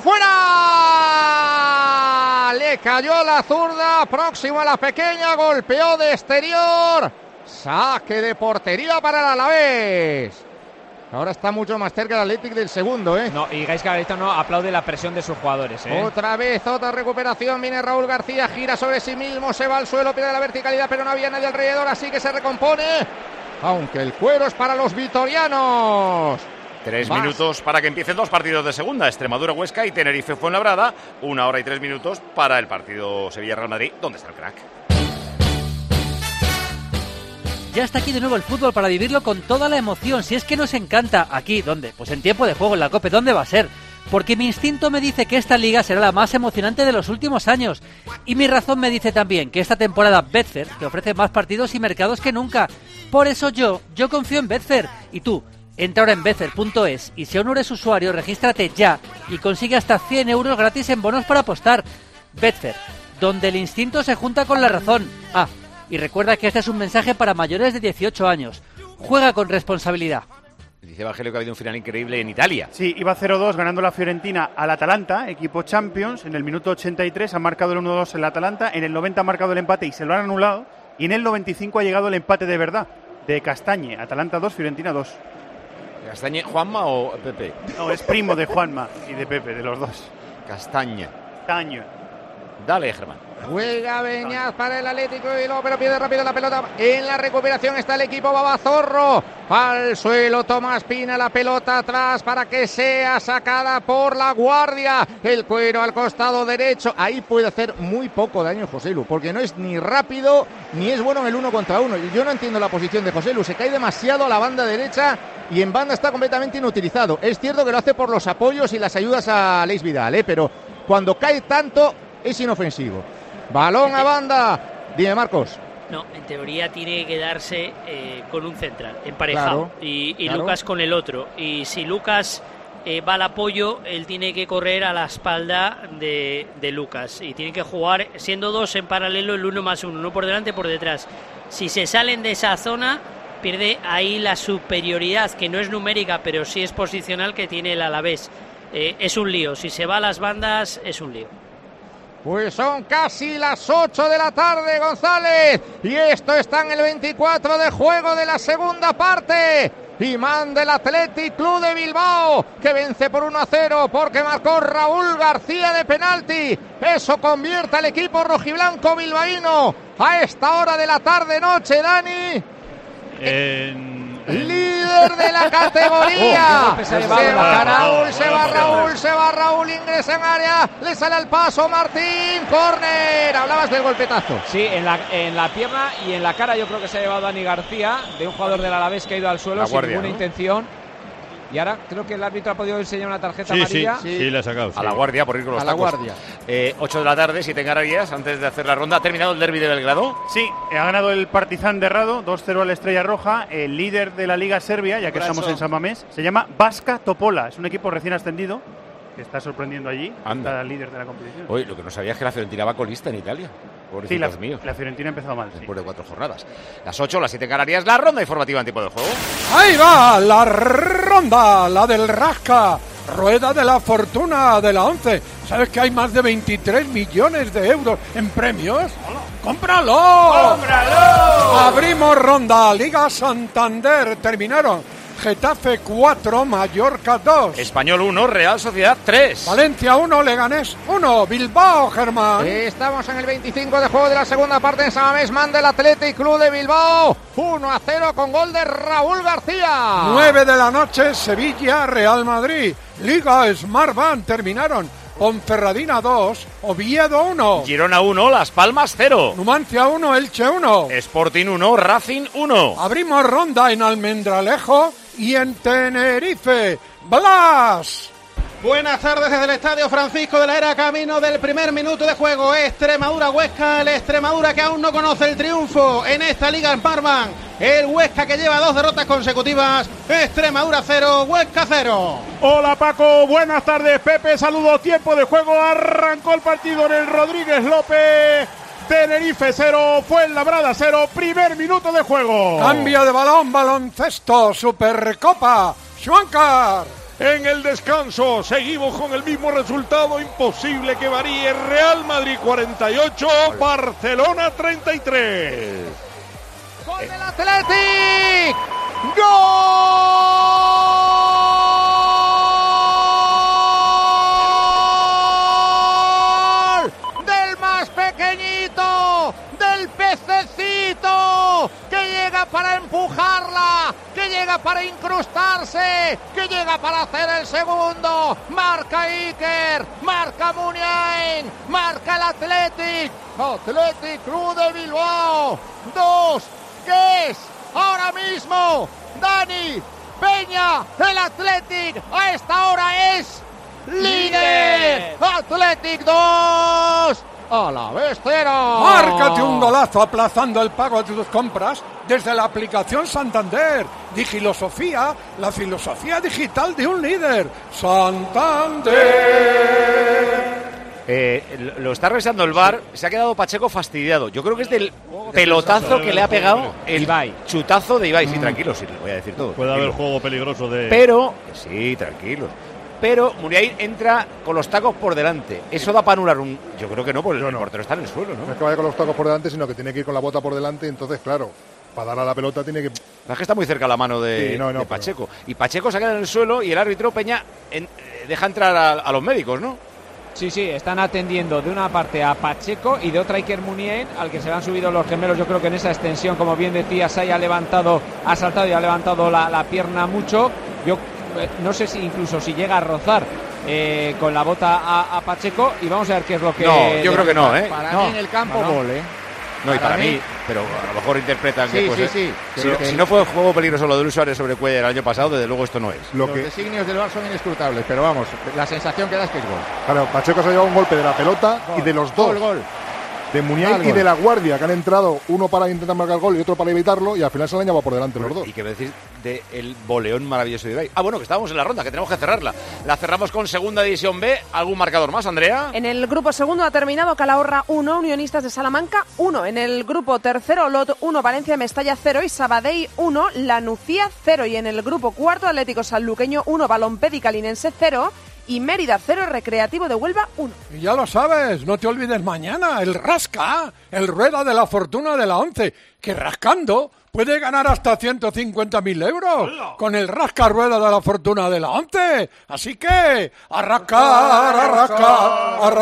fuera. Le cayó la zurda, próximo a la pequeña, golpeó de exterior. Saque de portería para el Alavés. Ahora está mucho más cerca el Athletic del segundo, ¿eh?
No, y Gaisca Garitano aplaude la presión de sus jugadores, ¿eh?
Otra vez, otra recuperación. Viene Raúl García, gira sobre sí mismo, se va al suelo, pierde la verticalidad, pero no había nadie alrededor, así que se recompone. Aunque el cuero es para los vitorianos.
Tres Vas. minutos para que empiecen dos partidos de segunda. Extremadura-Huesca y Tenerife-Fuenlabrada. Una hora y tres minutos para el partido Sevilla-Real Madrid. ¿Dónde está el crack?
Ya está aquí de nuevo el fútbol para vivirlo con toda la emoción. Si es que nos encanta. ¿Aquí? ¿Dónde? Pues en tiempo de juego en la COPE. ¿Dónde va a ser? Porque mi instinto me dice que esta liga será la más emocionante de los últimos años. Y mi razón me dice también que esta temporada Betfair te ofrece más partidos y mercados que nunca. Por eso yo, yo confío en Betfair. Y tú, entra ahora en betfair punto es y si aún no eres usuario, regístrate ya y consigue hasta cien euros gratis en bonos para apostar. Betfair, donde el instinto se junta con la razón. Ah, y recuerda que este es un mensaje para mayores de dieciocho años. Juega con responsabilidad.
Dice Evangelio que ha habido un final increíble en Italia.
Sí, iba cero dos ganando la Fiorentina al Atalanta, equipo Champions. En el minuto ochenta y tres ha marcado el uno dos el Atalanta. En el noventa ha marcado el empate y se lo han anulado. Y en el noventa y cinco ha llegado el empate de verdad, de Castañe. Atalanta dos, Fiorentina dos.
¿Castañe, Juanma o Pepe?
No, es primo de Juanma y de Pepe, de los dos.
Castaña.
Castaña.
Dale, Germán.
Juega Beñaz para el Atlético y luego, pero pierde rápido la pelota. En la recuperación está el equipo Babazorro. Al suelo Tomás Pina, la pelota atrás para que sea sacada por la Guardia. El cuero al costado derecho. Ahí puede hacer muy poco daño Joselu, porque no es ni rápido ni es bueno en el uno contra uno. Yo no entiendo la posición de Joselu. Se cae demasiado a la banda derecha y en banda está completamente inutilizado. Es cierto que lo hace por los apoyos y las ayudas a Leis Vidal, ¿eh? Pero cuando cae tanto es inofensivo. Balón a banda. Dime, Marcos.
No, en teoría tiene que quedarse eh, con un central, emparejado.
Claro,
y y
claro.
Lucas con el otro. Y si Lucas eh, va al apoyo, él tiene que correr a la espalda de, de Lucas. Y tiene que jugar siendo dos en paralelo, el uno más uno, uno por delante, por detrás. Si se salen de esa zona, pierde ahí la superioridad, que no es numérica, pero sí es posicional, que tiene el Alavés. eh, es un lío. Si se va a las bandas, es un lío.
Pues son casi las ocho de la tarde, González. Y esto está en el veinticuatro de juego de la segunda parte. Y manda el Athletic Club de Bilbao, que vence por uno a cero porque marcó Raúl García de penalti. Eso convierte al equipo rojiblanco bilbaíno a esta hora de la tarde-noche, Dani.
En...
Líder de la categoría.
Oh,
se, se va Raúl, se va Raúl, se va Raúl, ingresa en área, le sale al paso Martín, córner. Hablabas del golpetazo.
Sí, en la, en la pierna y en la cara yo creo que se ha llevado Dani García, de un jugador del Alavés que ha ido al suelo
la
sin
guardia,
ninguna
¿no?
intención. Y ahora creo que el árbitro ha podido enseñar una tarjeta
Sí,
amarilla.
sí, sí, le ha sacado. Sí.
A la guardia, por ir con los
A la
tacos.
guardia.
Eh, ocho de la tarde, siete en Canarias, antes de hacer la ronda. ¿Ha terminado el derbi de Belgrado?
Sí, ha ganado el Partizan de Rado, dos cero a la Estrella Roja, el líder de la Liga Serbia, ya que
Brazo.
estamos en San Mamés. Se llama Baska Topola, es un equipo recién ascendido que está sorprendiendo allí.
Anda.
Está líder de la competición.
Oye, lo que no sabía es que la Fiorentina va colista en Italia.
Sí, la,
Pobrecitos míos.
la Fiorentina ha empezado mal. Sí.
Después de cuatro jornadas. Las ocho, las siete en Canarias, la ronda informativa en tiempo de juego.
Ahí va la ronda, la del Rasca. Rueda de la fortuna de la once. ¿Sabes que hay más de veintitrés millones de euros en premios? ¡Cómpralo! ¡Cómpralo! Abrimos ronda. Liga Santander. Terminaron. Getafe cuatro, Mallorca dos.
Español uno, Real Sociedad tres.
Valencia uno, Leganés uno. Bilbao, Germán.
Estamos en el veinticinco de juego de la segunda parte en San Mamés. Manda el Athletic Club de Bilbao. uno a cero con gol de Raúl García.
nueve de la noche, Sevilla, Real Madrid. Liga Smartbank. Terminaron. Ponferradina dos, Oviedo uno.
Girona uno, Las Palmas cero.
Numancia uno, Elche uno.
Sporting uno, Racing uno.
Abrimos ronda en Almendralejo y en Tenerife. Blas.
Buenas tardes desde el Estadio Francisco de la Era, camino del primer minuto de juego. Extremadura-Huesca, el Extremadura que aún no conoce el triunfo en esta Liga Smartbank. El Huesca que lleva dos derrotas consecutivas. Extremadura cero, Huesca cero.
Hola Paco, buenas tardes Pepe, saludos, tiempo de juego, arrancó el partido en el Rodríguez López. Tenerife cero, Fuenlabrada cero, primer minuto de juego.
Cambio de balón, baloncesto, Supercopa, Schwankar. En el descanso seguimos con el mismo resultado, imposible que varíe. Real Madrid cuarenta y ocho, Barcelona treinta y tres.
¡Gol del Athletic! ¡Gol! Del más pequeñito, del pececito, que llega para empujarla, que llega para incrustarse, que llega para hacer el segundo. Marca Iker, marca Muniain, marca el Athletic. Athletic Club de Bilbao. Dos. ¿Qué es? Ahora mismo, Dani Peña, el Athletic a esta hora es líder. Athletic dos, Alavés cero.
Márcate un golazo aplazando el pago de tus compras desde la aplicación Santander. Digilosofía, la filosofía digital de un líder. Santander.
Eh, lo está revisando el V A R, se ha quedado Pacheco fastidiado. Yo creo que es del pelotazo que le ha pegado el
Ibai.
chutazo de Ibai. Sí, tranquilo, sí, le voy a decir todo.
Puede
tranquilo.
haber juego peligroso de...
Pero, sí, tranquilo. Pero Muriain entra con los tacos por delante. Eso da para anular un... Yo creo que no, porque el
no.
portero está en el suelo, ¿no?
No es que vaya con los tacos por delante, sino que tiene que ir con la bota por delante. Entonces, claro, para dar a la pelota tiene que...
Es que está muy cerca la mano de,
Sí, no, no,
de Pacheco. Y Pacheco se queda en el suelo y el árbitro Peña en- eh, deja entrar a, a los médicos, ¿no?
Sí, sí, están atendiendo de una parte a Pacheco y de otra a Iker Muniain, al que se le han subido los gemelos. Yo creo que en esa extensión, como bien decía, se ha levantado, ha saltado y ha levantado la, la pierna mucho. Yo eh, no sé si incluso si llega a rozar eh, con la bota a, a Pacheco, y vamos a ver qué es lo que...
No, yo creo que no, ¿eh?
Para
No,
mí en el campo
no, no.
gol, ¿eh?
No, y para
Para
mí,
mí-
pero a lo mejor interpretan
Sí,
que... pues,
sí,
eh,
sí.
Si,
Creo que-
si no fue juego peligroso lo de Luis Suárez sobre Cuellar el año pasado, desde luego esto no es.
Lo
Los
que,
designios del V A R son inescrutables, pero vamos, la sensación que da es que es gol.
claro, Pacheco se ha llevado un golpe de la pelota y de los dos.
Gol, gol.
De Muniain
Al
y
gol.
de la guardia, que han entrado uno para intentar marcar el gol y otro para evitarlo, y al final se le han llevado por delante los dos.
Y que me decís del boleón maravilloso de Ibai. Ah, bueno, que estábamos en la ronda, que tenemos que cerrarla. La cerramos con Segunda División B. ¿Algún marcador más, Andrea?
En el grupo segundo ha terminado Calahorra uno, Unionistas de Salamanca uno. En el grupo tercero, Olot uno, Valencia Mestalla cero y Sabadell uno, La Nucía cero. Y en el grupo cuarto, Atlético Sanluqueño uno, Balompédica Linense cero. y Mérida cero, Recreativo de Huelva uno.
Y ya lo sabes, no te olvides mañana, el Rasca, el Rueda de la Fortuna de la Once, que rascando puede ganar hasta ciento cincuenta mil euros con el Rasca Rueda de la Fortuna de la Once. Así que, a rascar, a rascar, a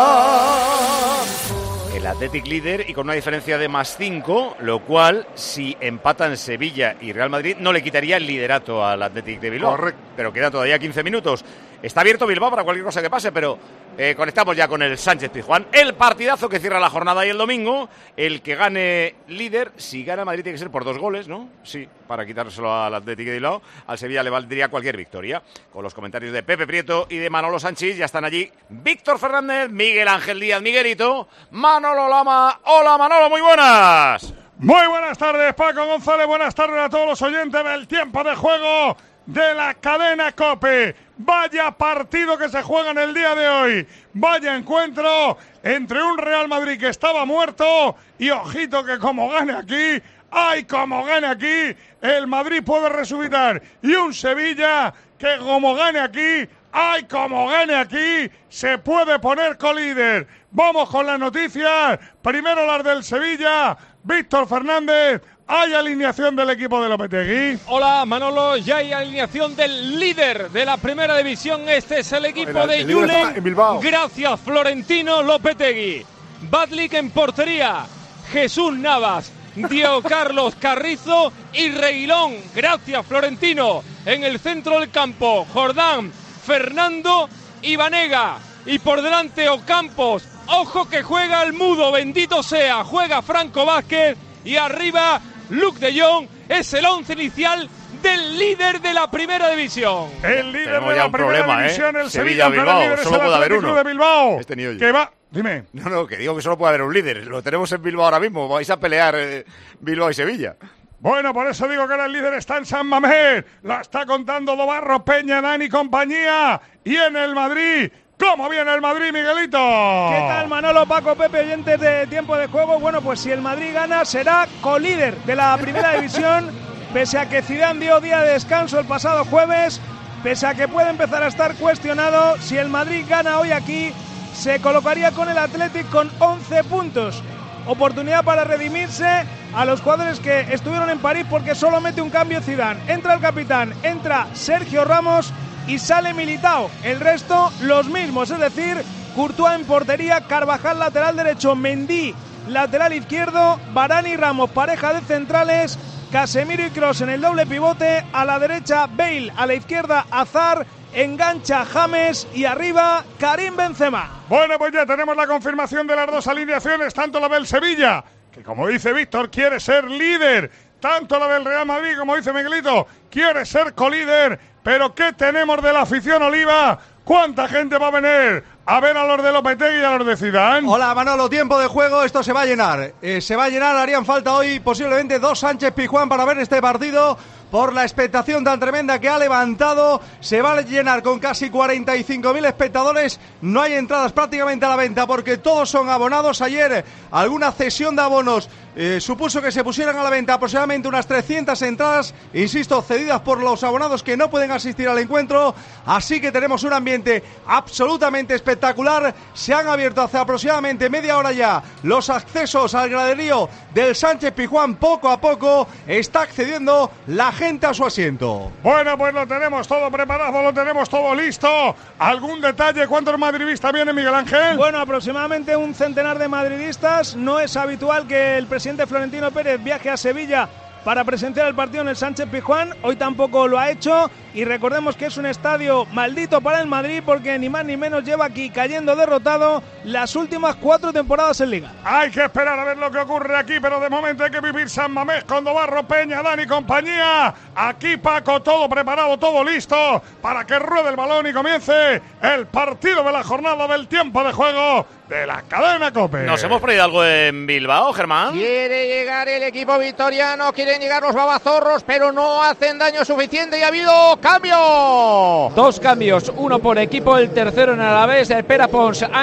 rascar.
El Athletic líder y con una diferencia de más cinco, lo cual, si empatan Sevilla y Real Madrid, no le quitaría el liderato al Athletic de Bilbao.
Correcto.
Pero queda todavía quince minutos. Está abierto Bilbao para cualquier cosa que pase, pero eh, conectamos ya con el Sánchez Pizjuán. El partidazo que cierra la jornada y el domingo. El que gane líder, si gana Madrid tiene que ser por dos goles, ¿no? Sí, para quitárselo al Athletic de Bilbao. Al Sevilla le valdría cualquier victoria. Con los comentarios de Pepe Prieto y de Manolo Sánchez, ya están allí Víctor Fernández, Miguel Ángel Díaz, Miguelito, Manolo Lama. Hola Manolo, muy buenas.
Muy buenas tardes, Paco González. Buenas tardes a todos los oyentes del tiempo de juego de la cadena COPE. Vaya partido que se juega en el día de hoy. Vaya encuentro entre un Real Madrid que estaba muerto y ojito que como gane aquí, ¡ay, como gane aquí! El Madrid puede resucitar. Y un Sevilla que como gane aquí, ¡ay, como gane aquí! Se puede poner colíder. Vamos con las noticias. Primero las del Sevilla. Víctor Fernández. ¿Hay alineación del equipo de Lopetegui?
Hola Manolo, ya hay alineación del líder de la primera división. Este es el equipo
el,
de
el
Julen. Gracias Florentino Lopetegui. Badlik en portería. Jesús Navas, Diego Carlos Carrizo y Reguilón. Gracias Florentino. En el centro del campo, Jordán, Fernando y Vanega. Y por delante Ocampos. Ojo que juega el mudo, bendito sea. Juega Franco Vázquez y arriba Luke de Jong. Es el once inicial del líder de la primera división.
El líder
Tenemos
de
ya
la
un
primera
problema,
división,
¿eh?
el Sevilla,
Sevilla Bilbao,
el líder es
solo
el
puede haber
Atlético
uno.
de Bilbao.
He tenido yo.
Que va, dime.
No, no, que digo que solo puede haber un líder. Lo tenemos en Bilbao ahora mismo. Vais a pelear eh, Bilbao y Sevilla.
Bueno, por eso digo que ahora el líder está en San Mamés. La está contando Dobarro, Peña, Dani y compañía. Y en el Madrid. ¿Cómo viene el Madrid, Miguelito?
¿Qué tal, Manolo, Paco, Pepe, oyentes de tiempo de juego? Bueno, pues si el Madrid gana, será colíder de la primera división, pese a que Zidane dio día de descanso el pasado jueves, pese a que puede empezar a estar cuestionado. Si el Madrid gana hoy aquí, se colocaría con el Athletic con once puntos. Oportunidad para redimirse a los jugadores que estuvieron en París, porque solo mete un cambio Zidane. Entra el capitán, entra Sergio Ramos y sale Militao. El resto, los mismos, es decir, Courtois en portería, Carvajal lateral derecho, Mendy lateral izquierdo, Varane y Ramos pareja de centrales, Casemiro y Kroos en el doble pivote, a la derecha Bale, a la izquierda Hazard, engancha James y arriba Karim Benzema.
Bueno, pues ya tenemos la confirmación de las dos alineaciones, tanto la del Sevilla, que como dice Víctor, quiere ser líder, tanto la del Real Madrid, como dice Miguelito, quiere ser colíder. Pero ¿qué tenemos de la afición Oliva? ¿Cuánta gente va a venir a ver a los de Lopetegui y a los de Zidane?
Hola Manolo, tiempo de juego, esto se va a llenar. Eh, se va a llenar, harían falta hoy posiblemente dos Sánchez Pizjuán para ver este partido. Por la expectación tan tremenda que ha levantado, se va a llenar con casi cuarenta y cinco mil espectadores. No hay entradas prácticamente a la venta porque todos son abonados. Ayer alguna cesión de abonos eh, supuso que se pusieran a la venta aproximadamente unas trescientas entradas, insisto, cedidas por los abonados que no pueden asistir al encuentro. Así que tenemos un ambiente absolutamente espectacular. Se han abierto hace aproximadamente media hora ya los accesos al graderío del Sánchez Pizjuán. Poco a poco está accediendo la gente a su asiento.
Bueno, pues lo tenemos todo preparado, lo tenemos todo listo. ¿Algún detalle? ¿Cuántos madridistas vienen, Miguel Ángel?
Bueno, aproximadamente un centenar de madridistas. No es habitual que el presidente Florentino Pérez viaje a Sevilla para presenciar el partido en el Sánchez Pizjuán. Hoy tampoco lo ha hecho y recordemos que es un estadio maldito para el Madrid porque ni más ni menos lleva aquí cayendo derrotado las últimas cuatro temporadas en Liga.
Hay que esperar a ver lo que ocurre aquí, pero de momento hay que vivir San Mamés con Dobarro, Peña, Dani y compañía. Aquí Paco, todo preparado, todo listo para que ruede el balón y comience el partido de la jornada del tiempo de juego de la cadena COPE.
¿Nos hemos perdido algo en Bilbao, Germán?
Quiere llegar el equipo victoriano, quieren llegar los babazorros, pero no hacen daño suficiente y ha habido cambio.
Dos cambios, uno por equipo, el tercero en Alavés. Pera Pons ha entrado en lugar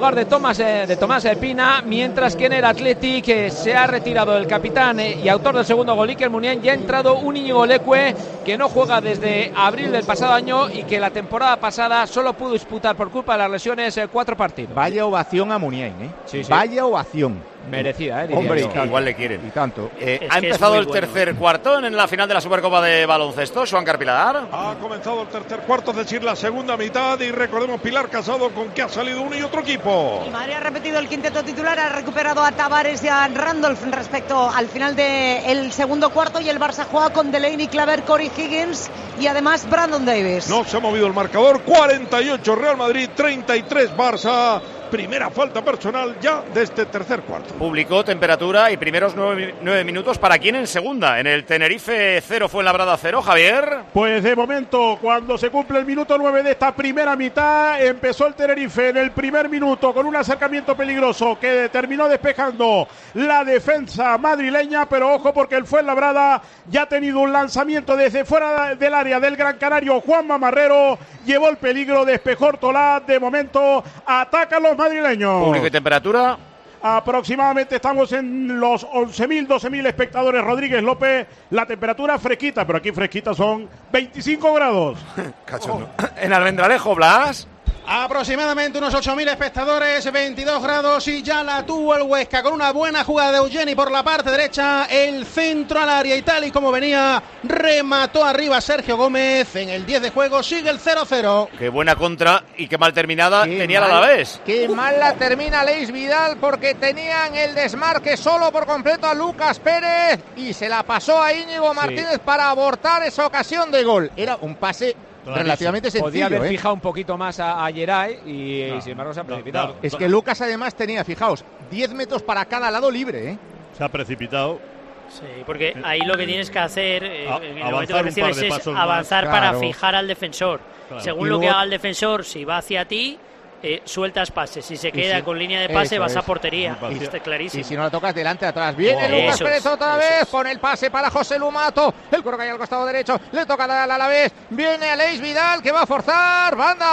lugar de Tomás, eh, de Tomás Pina, mientras que en el Athletic eh, se ha retirado el capitán eh, y autor del segundo gol, Iker Muniain, y ha entrado un Íñigo Leque que no juega desde abril del pasado año y que la temporada pasada solo pudo disputar por culpa de las lesiones eh, cuatro partidos.
Vaya ovación a Muniain, ¿eh?
Sí, sí.
Vaya ovación.
Merecida, ¿eh?
Hombre,
yo.
igual le quieren.
Y tanto.
Eh, ha empezado el bueno, tercer eh. cuarto en la final de la Supercopa de Baloncesto. Joan Carpilar.
Ha comenzado el tercer cuarto, es decir, la segunda mitad. Y recordemos, Pilar Casado, con que ha salido uno y otro equipo.
Y Madrid ha repetido el quinteto titular, ha recuperado a Tavares y a Randolph respecto al final del segundo cuarto. Y el Barça juega con Delaney, Claver, Corey Higgins y además Brandon Davis.
No se ha movido el marcador. cuarenta y ocho Real Madrid, treinta y tres Barça. Primera falta personal ya de este tercer cuarto.
Publicó temperatura y primeros nueve, nueve minutos. ¿Para quién en segunda? En el Tenerife cero, Fuenlabrada cero, Javier.
Pues de momento, cuando se cumple el minuto nueve de esta primera mitad, empezó el Tenerife en el primer minuto con un acercamiento peligroso que terminó despejando la defensa madrileña, pero ojo porque el Fuenlabrada ya ha tenido un lanzamiento desde fuera del área del Gran Canario. Juan Mamarrero llevó el peligro, despejó Ortolá. De momento atacan los madrileños.
Público y temperatura.
Aproximadamente estamos en los once mil, doce mil espectadores. Rodríguez López, la temperatura fresquita, pero aquí fresquita son veinticinco grados.
Cachondo. Oh. En Almendralejo, Blas.
Aproximadamente unos ocho mil espectadores, veintidós grados, y ya la tuvo el Huesca con una buena jugada de Eugeni por la parte derecha, el centro al área y tal y como venía, remató arriba Sergio Gómez. En el diez de juego sigue el cero cero.
Qué buena contra y qué mal terminada qué tenía
mal,
la Alavés.
Qué mal la termina Leis Vidal porque tenían el desmarque solo por completo a Lucas Pérez y se la pasó a Íñigo Martínez sí. para abortar esa ocasión de gol. Era un pase relativamente sencillo.
Podía haber
¿eh?
fijado un poquito más a, a Geray y, no, y sin embargo se ha precipitado.
No, no, es que Lucas además tenía, fijaos, diez metros para cada lado libre. ¿eh?
Se ha precipitado.
Sí, porque ahí lo que tienes que hacer eh,
a,
en el momento que recibes es avanzar
más,
para
claro.
fijar al defensor. Claro. Según luego, lo que haga el defensor, si va hacia ti, eh, sueltas pases. Si se queda si, con línea de pase, vas es. a portería. Y, está clarísimo.
Y si no la tocas delante, atrás. Viene
oh,
Lucas
eso
Pérez
es,
otra
eso
vez.
Es.
Pone el pase para José Lumato. El coro cae al costado derecho. Le toca dar a la vez. Viene Aleix Vidal que va a forzar.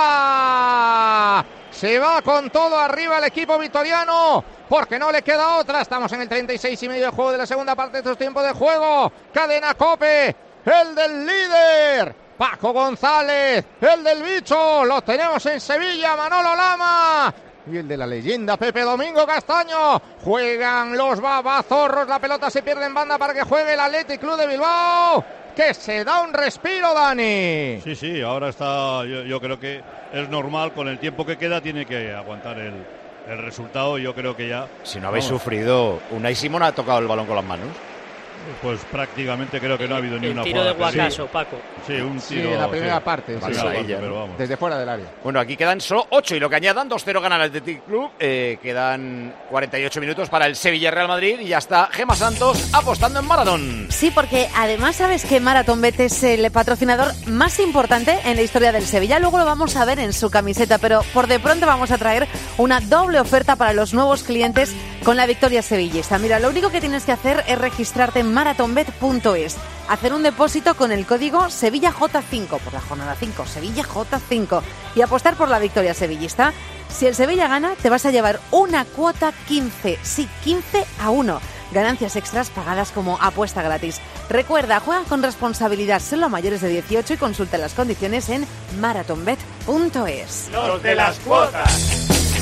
¡Banda! Se va con todo arriba el equipo vitoriano, porque no le queda otra. Estamos en el treinta y seis y medio de juego de la segunda parte de estos tiempos de juego. Cadena COPE, el del líder. Paco González, el del bicho, lo tenemos en Sevilla, Manolo Lama. Y el de la leyenda, Pepe Domingo Castaño. Juegan los babazorros, la pelota se pierde en banda para que juegue el Athletic Club de Bilbao, que se da un respiro, Dani.
Sí, sí, ahora está, yo, yo creo que es normal, con el tiempo que queda tiene que aguantar el, el resultado. Yo creo que ya...
Si no habéis vamos. sufrido, Unai Simón ha tocado el balón con las manos.
Pues prácticamente creo que no ha habido ni
el
una
tiro
jugada.
de Guacaso, sí. Paco.
Sí, un tiro.
Sí, en la primera sí. parte. Sí,
sí,
ella,
pero vamos.
Desde fuera del área.
Bueno, aquí quedan solo ocho y lo que añadan, dos cero gana el Athletic Club. Eh, quedan cuarenta y ocho minutos para el Sevilla-Real Madrid y ya está Gemma Santos apostando en Maratón.
Sí, porque además sabes que Marathon Bet es el patrocinador más importante en la historia del Sevilla. Luego lo vamos a ver en su camiseta, pero por de pronto vamos a traer una doble oferta para los nuevos clientes con la victoria sevillista. Mira, lo único que tienes que hacer es registrarte en marathon bet punto es, hacer un depósito con el código Sevilla J cinco por la jornada cinco, Sevilla J cinco, y apostar por la victoria sevillista. Si el Sevilla gana, te vas a llevar una cuota quince, sí, quince a uno. Ganancias extras pagadas como apuesta gratis. Recuerda, juega con responsabilidad, solo mayores de dieciocho y consulta las condiciones en marathon bet punto es.
Los de las cuotas.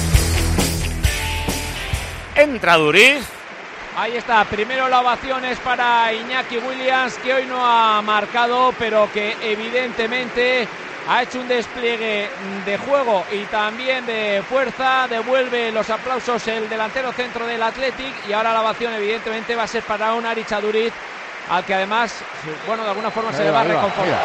Entra Duriz.
Ahí está, primero la ovación es para Iñaki Williams, que hoy no ha marcado, pero que evidentemente ha hecho un despliegue de juego y también de fuerza. Devuelve los aplausos el delantero centro del Athletic y ahora la ovación evidentemente va a ser para un Aritz Aduriz, al que además, bueno, de alguna forma se le va a reconfortar.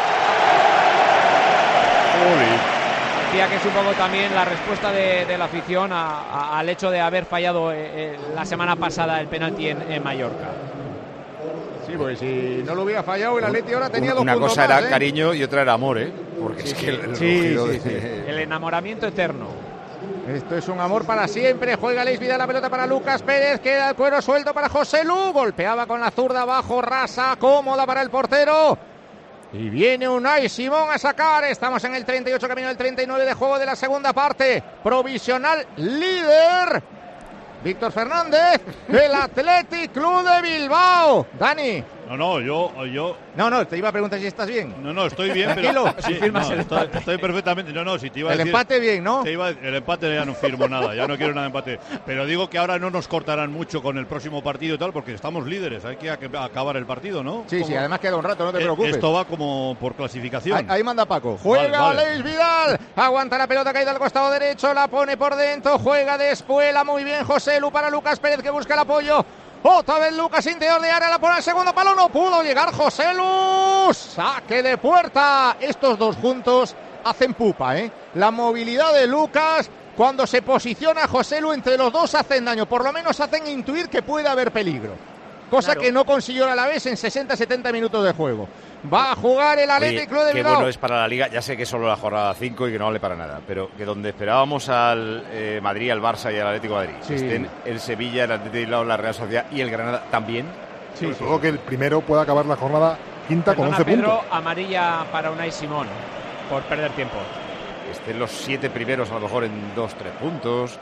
Decía que es un poco también la respuesta de, de la afición a, a, al hecho de haber fallado eh, eh, la semana pasada el penalti en, en Mallorca.
Sí, pues si no lo hubiera fallado el Atleti ahora tenía dos
Una
puntos
cosa
más,
era
¿eh?
cariño y otra era amor, ¿eh? Porque
sí,
es que el, el,
sí, sí,
de...
sí.
el enamoramiento eterno.
Esto es un amor para siempre. Juega Aleix Vidal, la pelota para Lucas Pérez. Queda el cuero suelto para José Lu. Golpeaba con la zurda abajo, rasa, cómoda para el portero. Y viene Unai Simón a sacar. Estamos en el treinta y ocho, camino del treinta y nueve de juego de la segunda parte. Provisional líder Víctor Fernández, el Athletic Club de Bilbao. Dani.
No, no, yo, yo...
No, no, te iba a preguntar si estás bien.
No, no, estoy bien,
Tranquilo.
pero... Sí, no, estoy, estoy perfectamente... No, no, si te iba a
el
decir...
El empate bien, ¿no?
Te iba a, el empate ya no firmo nada, ya no quiero nada de empate. Pero digo que ahora no nos cortarán mucho con el próximo partido y tal, porque estamos líderes, hay que acabar el partido, ¿no?
Sí,
como...
sí, además queda un rato, no te
eh,
preocupes.
Esto va como por clasificación.
Ahí, ahí manda Paco. Juega
vale, vale.
Aleix Vidal, aguanta la pelota caída al costado derecho, la pone por dentro, juega de espuela, muy bien José Lu para Lucas Pérez que busca el apoyo. Otra vez Lucas interior de área, la pone al segundo palo, no pudo llegar José Lu. Saque de puerta. Estos dos juntos hacen pupa, ¿eh? La movilidad de Lucas, cuando se posiciona José Lu entre los dos hacen daño, por lo menos hacen intuir que puede haber peligro. Cosa claro. que no consiguió el Alavés en sesenta setenta minutos de juego. Va a jugar el Athletic Club de Bilbao.
Qué bueno es para la Liga, ya sé que es solo la jornada cinco y que no vale para nada, pero que donde esperábamos al eh, Madrid, al Barça y al Atlético de Madrid, sí. estén el Sevilla, el Atlético de Bilbao, la Real Sociedad y el Granada también.
Sí, Sobre sí. todo que el primero pueda acabar la jornada quinta
Perdona,
con once
Pedro,
puntos.
Amarilla para Unai Simón, por perder tiempo.
Estén los siete primeros a lo mejor en dos, tres puntos.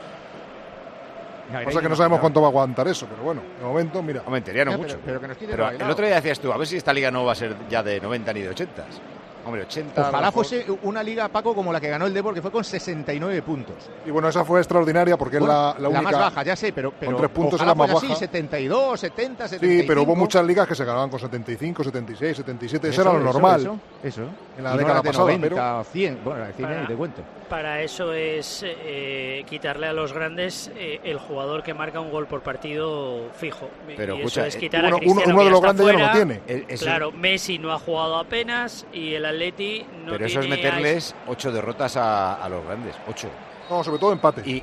Pasa que no sabemos cuánto va a aguantar eso, pero bueno, de momento, mira.
Aumentaría no mucho.
Pero, pero, que nos
pero el otro día decías tú, a ver si esta liga no va a ser ya de noventa ni de ochenta. Hombre, ochenta.
Ojalá fuese una liga, Paco, como la que ganó el Depor, que fue con sesenta y nueve puntos.
Y bueno, esa fue extraordinaria porque bueno, es la, la única.
La más baja, ya sé, pero. pero
con tres puntos era más baja.
Así, setenta y dos, setenta, setenta y cinco.
Sí, pero hubo muchas ligas que se ganaban con setenta y cinco, setenta y seis, setenta y siete. Eso, eso era lo
eso,
normal.
Eso, eso.
En la
y
década
no de
pasada.
noventa,
pero...
cien, bueno, cien
para,
y te cuento.
Para eso es eh, quitarle a los grandes eh, el jugador que marca un gol por partido fijo.
Pero
y
escucha,
eso es quitar
uno,
a Cristiano,
uno de los grandes
fuera.
ya no lo tiene.
El, eso...
Claro, Messi no ha jugado apenas y el Atleti no
Pero eso
tiene
es meterles a... ocho derrotas a, a los grandes, ocho.
No, sobre todo empate.
Y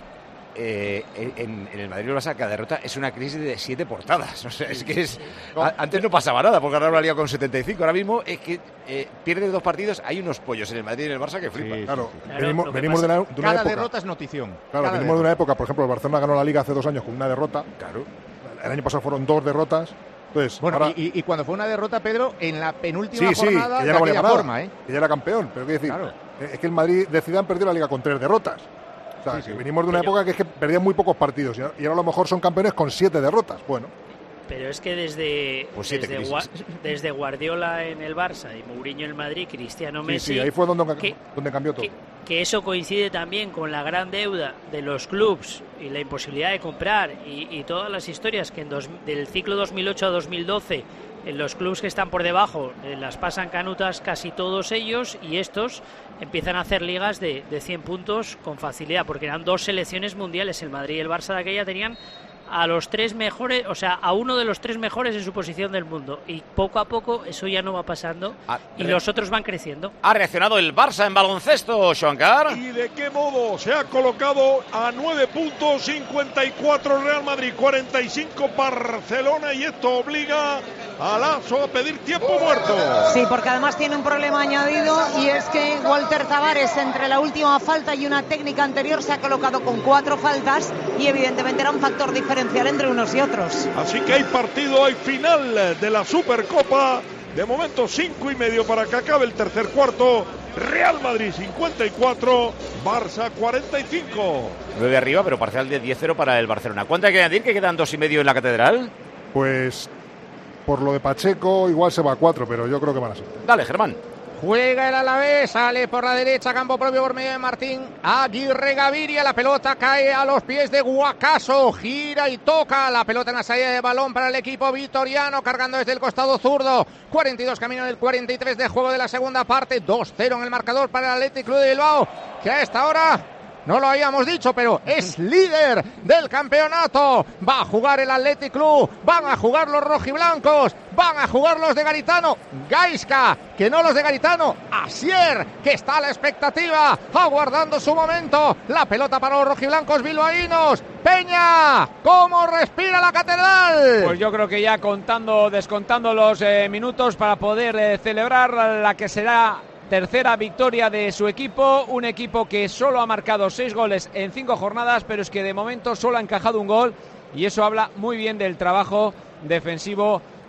eh, en, en el Madrid lo pasa, cada derrota es una crisis de siete portadas. O sea, es que es no. a, antes no pasaba nada porque ganar una liga con setenta y cinco. Ahora mismo es que eh, pierde dos partidos, hay unos pollos en el Madrid y en el Barça que flipan.
Sí, claro,
claro,
venimos, venimos de, una, de una
cada
época.
derrota es notición.
Claro,
cada
venimos
derrota.
de una época, por ejemplo, el Barcelona ganó la liga hace dos años con una derrota.
Claro.
El año pasado fueron dos derrotas. Entonces,
bueno,
ahora...
y, y cuando fue una derrota, Pedro, en la penúltima
sí,
jornada
sí, que ya
de
no
aquella forma, ¿eh?
Que ya era campeón, pero qué decir,
claro.
es que el Madrid de Zidane perdió la liga con tres derrotas. O sea, sí, que sí. venimos de una
pero...
época que es que perdían muy pocos partidos y ahora a lo mejor son campeones con siete derrotas. Bueno.
Pero es que desde,
pues
desde, Gua, desde Guardiola en el Barça y Mourinho en el Madrid, Cristiano Messi...
Sí, sí, ahí fue donde,
que,
donde cambió todo.
Que, que eso coincide también con la gran deuda de los clubs y la imposibilidad de comprar y, y todas las historias que en dos, del ciclo dos mil ocho a dos mil doce en los clubs que están por debajo eh, las pasan canutas casi todos ellos y estos empiezan a hacer ligas de, de cien puntos con facilidad porque eran dos selecciones mundiales. El Madrid y el Barça de aquella tenían a los tres mejores, o sea, a uno de los tres mejores en su posición del mundo. Y poco a poco eso ya no va pasando ah, y los otros van creciendo.
Ha reaccionado el Barça en baloncesto, Shankar.
¿Y de qué modo? Se ha colocado a nueve puntos, cincuenta y cuatro Real Madrid, cuarenta y cinco Barcelona, y esto obliga a Lasso a pedir tiempo muerto.
Sí, porque además tiene un problema añadido y es que Walter Tavares, entre la última falta y una técnica anterior, se ha colocado con cuatro faltas y evidentemente era un factor diferencial entre unos y otros.
Así que hay partido, hay final de la Supercopa. De momento cinco y medio para que acabe el tercer cuarto. Real Madrid cincuenta y cuatro, Barça cuarenta y cinco.
nueve arriba, pero parcial de diez cero para el Barcelona. ¿Cuánto hay que añadir? ¿Que quedan dos y medio en la Catedral?
Pues por lo de Pacheco igual se va a cuatro, pero yo creo que van a ser.
Dale, Germán.
Juega el Alavés, sale por la derecha, campo propio por medio de Martín Aguirre Gaviria, la pelota cae a los pies de Guacaso, gira y toca la pelota en la salida de balón para el equipo vitoriano, cargando desde el costado zurdo, cuarenta y dos camino del cuarenta y tres de juego de la segunda parte, dos cero en el marcador para el Athletic Club de Bilbao, que a esta hora... No lo habíamos dicho, pero es líder del campeonato. Va a jugar el Athletic Club, van a jugar los rojiblancos, van a jugar los de Garitano. Gaisca, que no los de Garitano. Asier, que está a la expectativa, aguardando su momento. La pelota para los rojiblancos bilbaínos. Peña, ¿cómo respira la Catedral?
Pues yo creo que ya contando, descontando los eh, minutos para poder eh, celebrar la que será tercera victoria de su equipo, un equipo que solo ha marcado seis goles en cinco jornadas, pero es que de momento solo ha encajado un gol y eso habla muy bien del trabajo defensivo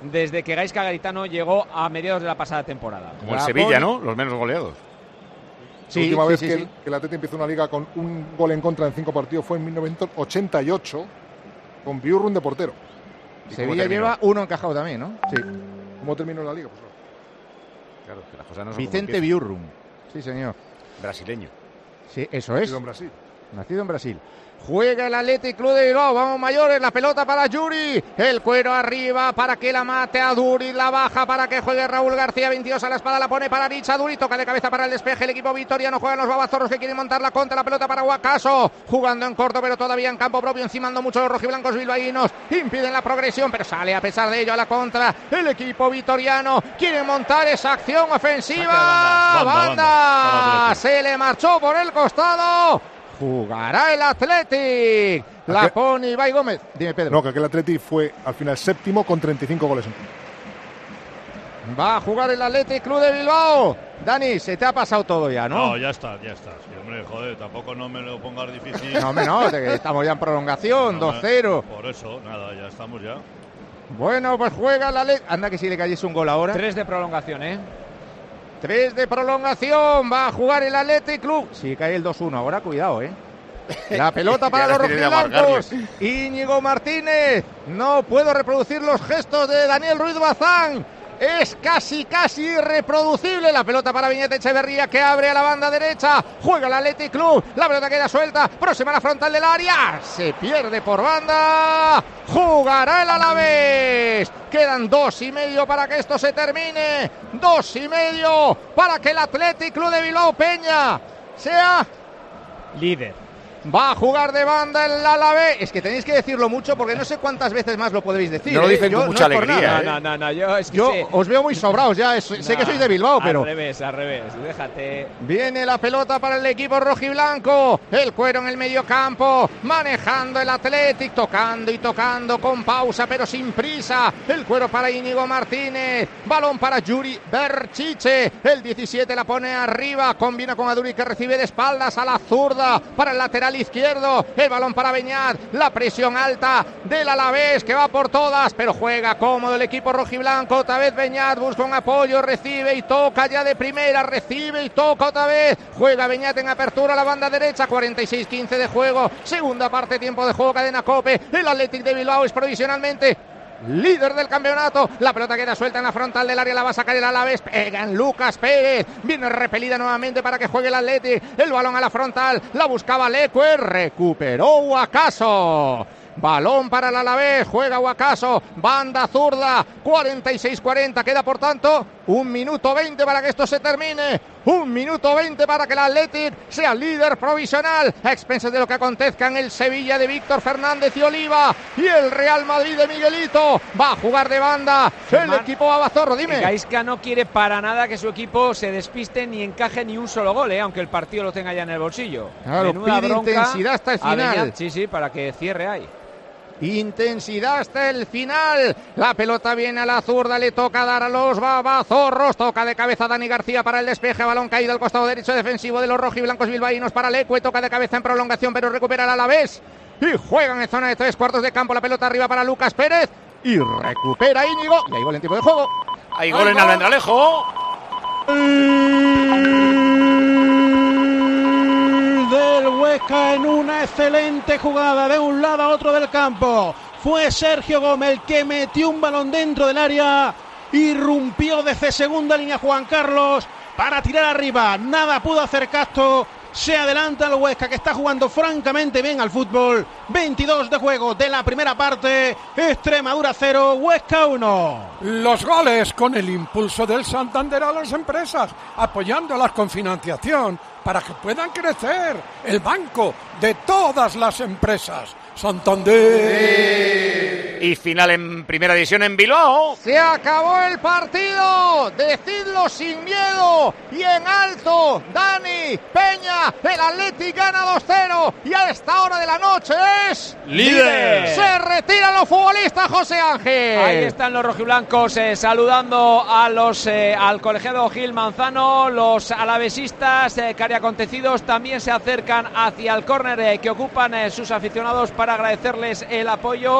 desde que Gaizka Garitano llegó a mediados de la pasada temporada.
Como el Sevilla, ¿no? Los menos goleados.
Sí, la última sí, vez sí, que, sí. El, que el Atleti empezó una liga con un gol en contra en cinco partidos fue en mil novecientos ochenta y ocho, con Biurrun de portero.
Sevilla lleva uno encajado también, ¿no?
Sí. ¿Cómo terminó la liga? Pues no.
Claro, que las cosas no son
Vicente Biurrun. Sí, señor.
Brasileño.
Sí, eso es.
Nacido en Brasil.
Nacido en Brasil. Juega el Athletic Club de Bilbao, vamos mayores, la pelota para Yuri, el cuero arriba para que la mate a Duri, la baja para que juegue Raúl García, veintidós a la espada, la pone para Richa, Duri toca de cabeza para el despeje, el equipo vitoriano, juegan los babazorros que quieren montar la contra, la pelota para Guacaso, jugando en corto pero todavía en campo propio, encimando mucho los rojiblancos bilbaínos, impiden la progresión pero sale a pesar de ello a la contra, el equipo vitoriano quiere montar esa acción ofensiva, banda, banda, banda. banda. Se le marchó por el costado. Jugará el Athletic. La pone Ibai Gómez. Dime, Pedro.
No, que aquel Athletic fue al final séptimo con treinta y cinco goles.
Va a jugar el Athletic Club de Bilbao. Dani, se te ha pasado todo ya, ¿no?
No, ya está, ya está. Sí, hombre, joder, tampoco no me lo pongas difícil.
No, hombre, no, estamos ya en prolongación, no, dos cero.
Por eso, nada, ya estamos ya.
Bueno, pues juega el Athletic. Anda que si le cayese un gol ahora.
Tres de prolongación, ¿eh?
Tres de prolongación, va a jugar el Athletic Club. Si cae el dos uno ahora, cuidado, ¿eh? La pelota para los rojiblancos. Íñigo Martínez. No puedo reproducir los gestos de Daniel Ruiz Bazán. Es casi, casi irreproducible. La pelota para Viñete Echeverría que abre a la banda derecha. Juega el Athletic Club. La pelota queda suelta. Próxima a la frontal del área. Se pierde por banda. Jugará el Alavés. Quedan dos y medio para que esto se termine. Dos y medio para que el Athletic Club de Bilbao Peña sea
líder.
Va a jugar de banda el Alavés. Es que tenéis que decirlo mucho porque no sé cuántas veces más lo podéis decir.
No lo dicen
¿eh?
con
yo,
mucha
no
alegría.
¿eh? No, no, no, yo, es que
yo
sé.
os veo muy sobrados ya. Es, no, sé que sois de Bilbao, pero.
Al revés, al revés. Déjate.
Viene la pelota para el equipo rojiblanco. El cuero en el medio campo. Manejando el Athletic. Tocando y tocando con pausa, pero sin prisa. El cuero para Íñigo Martínez. Balón para Yuri Berchiche. El diecisiete la pone arriba. Combina con Aduri que recibe de espaldas a la zurda. Para el lateral izquierdo. El balón para Beñat, la presión alta del Alavés que va por todas, pero juega cómodo el equipo rojiblanco. Otra vez Beñat busca un apoyo, recibe y toca ya de primera, recibe y toca otra vez. Juega Beñat en apertura a la banda derecha, cuarenta y seis quince de juego, segunda parte, tiempo de juego, cadena COPE. El Athletic de Bilbao es provisionalmente líder del campeonato. La pelota queda suelta en la frontal del área, la va a sacar el Alavés. Pega en Lucas Pérez. Viene repelida nuevamente para que juegue el Athletic. El balón a la frontal. La buscaba Leque. Recuperó Guacaso. Balón para el Alavés, juega Guacaso, banda zurda, cuarenta y seis cuarenta, queda por tanto un minuto veinte para que esto se termine, un minuto veinte para que el Athletic sea líder provisional, a expensas de lo que acontezca en el Sevilla de Víctor Fernández y Oliva, y el Real Madrid de Miguelito, va a jugar de banda el Mar, equipo babazorro, dime.
Gaizka no quiere para nada que su equipo se despiste ni encaje ni un solo gol, ¿eh? Aunque el partido lo tenga ya en el bolsillo.
Claro,
Menuda
pide
bronca
intensidad hasta el final.
Beñat, sí, sí, para que cierre ahí.
Intensidad hasta el final. La pelota viene a la zurda, le toca dar a los babazorros. Toca de cabeza Dani García para el despeje. Balón caído al costado derecho defensivo de los rojiblancos bilbaínos para Leque. Toca de cabeza en prolongación, pero recupera el Alavés. Y juegan en zona de tres cuartos de campo. La pelota arriba para Lucas Pérez. Y recupera Íñigo. Y hay gol en tiempo de juego.
Hay gol en Almendralejo.
Del Huesca en una excelente jugada de un lado a otro del campo. Fue Sergio Gómez el que metió un balón dentro del área. Irrumpió desde segunda línea Juan Carlos para tirar arriba. Nada pudo hacer Castro. Se adelanta el Huesca que está jugando francamente bien al fútbol. veintidós de juego de la primera parte. Extremadura cero, Huesca uno.
Los goles con el impulso del Santander a las empresas, apoyándolas con financiación para que puedan crecer. El banco de todas las empresas. Santander.
Y final en primera división en Bilbao.
Se acabó el partido. Decidlo sin miedo y en alto. Dani Peña, el Athletic gana dos cero y a esta hora de la noche es
líder.
Se retiran los futbolistas, José Ángel.
Ahí están los rojiblancos eh, saludando a los eh, al colegiado Gil Manzano. Los alavesistas eh, cariacontecidos también se acercan hacia el córner eh, que ocupan eh, sus aficionados para agradecerles el apoyo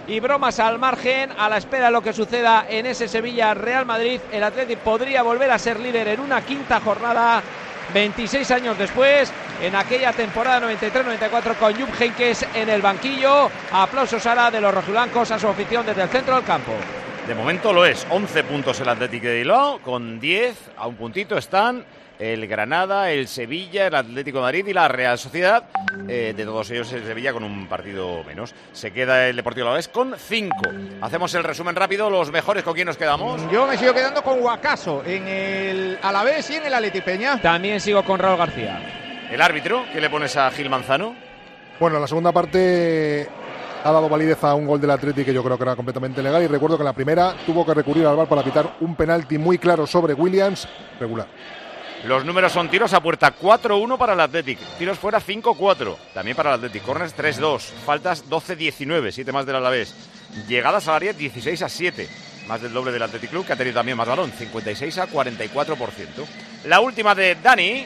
y bromas al margen, a la espera de lo que suceda en ese Sevilla-Real Madrid, el Athletic podría volver a ser líder en una quinta jornada, veintiséis años después, en aquella temporada noventa y tres noventa y cuatro con Jupp Heynckes en el banquillo. Aplausos ahora de los rojiblancos a su afición desde el centro del campo.
De momento lo es, once puntos el Athletic de Bilbao, con diez, a un puntito están el Granada, el Sevilla, el Atlético de Madrid y la Real Sociedad. Eh, de todos ellos el Sevilla con un partido menos. Se queda el Deportivo Alavés con cinco. Hacemos el resumen rápido, los mejores, ¿con quién nos quedamos?
Yo me sigo quedando con Guacaso en el Alavés y en el Athletic Peña.
También sigo con Raúl García.
¿El árbitro? ¿Qué le pones a Gil Manzano?
Bueno, en la segunda parte ha dado validez a un gol del Athletic que yo creo que era completamente legal, y recuerdo que en la primera tuvo que recurrir al V A R para pitar un penalti muy claro sobre Williams, regular.
Los números son tiros a puerta cuatro uno para el Athletic, tiros fuera cinco cuatro, también para el Athletic, corners tres dos, faltas doce diecinueve, siete más del Alavés, llegadas al área dieciséis a siete, más del doble del Athletic Club, que ha tenido también más balón, cincuenta y seis a cuarenta y cuatro por ciento. La última de Dani.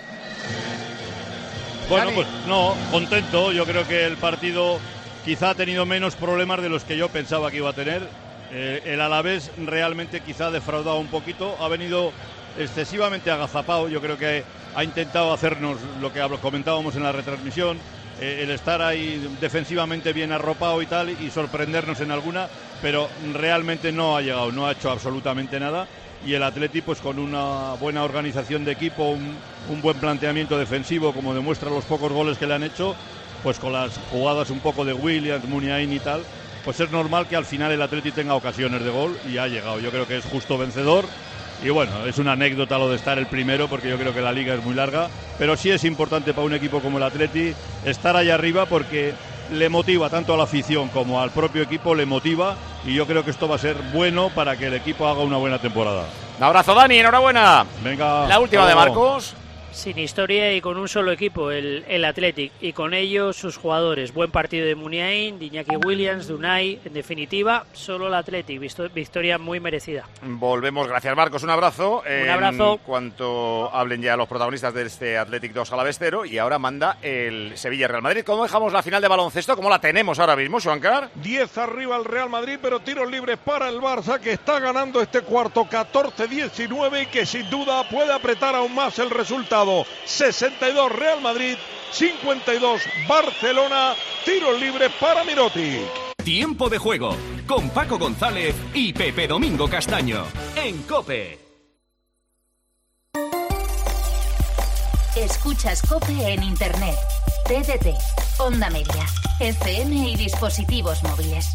Bueno,
Dani.
pues no, contento, yo creo que el partido quizá ha tenido menos problemas de los que yo pensaba que iba a tener. Eh, el Alavés realmente quizá ha defraudado un poquito, ha venido excesivamente agazapado. Yo creo que ha intentado hacernos lo que comentábamos en la retransmisión, eh, el estar ahí defensivamente bien arropado y tal, y sorprendernos en alguna, pero realmente no ha llegado, no ha hecho absolutamente nada. Y el Athletic, pues con una buena organización de equipo, un, un buen planteamiento defensivo, como demuestra los pocos goles que le han hecho, pues con las jugadas un poco de Williams, Muniain y tal, pues es normal que al final el Athletic tenga ocasiones de gol, y ha llegado. Yo creo que es justo vencedor. Y bueno, es una anécdota lo de estar el primero, porque yo creo que la liga es muy larga, pero sí es importante para un equipo como el Athletic estar ahí arriba, porque le motiva tanto a la afición como al propio equipo, le motiva, y yo creo que esto va a ser bueno para que el equipo haga una buena temporada.
Un abrazo, Dani, enhorabuena.
Venga.
La última de Marcos.
Sin historia y con un solo equipo, el, el Athletic, y con ello sus jugadores. Buen partido de Muniain, de Iñaki Williams, de Unai. En definitiva, solo el Athletic. Victoria muy merecida.
Volvemos, gracias Marcos, un abrazo.
Un abrazo.
En cuanto hablen ya los protagonistas de este Athletic dos Alavés cero, y ahora manda el Sevilla-Real Madrid. ¿Cómo dejamos la final de baloncesto? ¿Cómo la tenemos ahora mismo, Xuancar?
diez arriba el Real Madrid, pero tiros libres para el Barça, que está ganando este cuarto catorce diecinueve y que sin duda puede apretar aún más el resultado. sesenta y dos Real Madrid, cincuenta y dos Barcelona, tiros libres para Mirotic.
Tiempo de juego con Paco González y Pepe Domingo Castaño en COPE.
Escuchas COPE en Internet, T D T, Onda Media, F M y dispositivos móviles.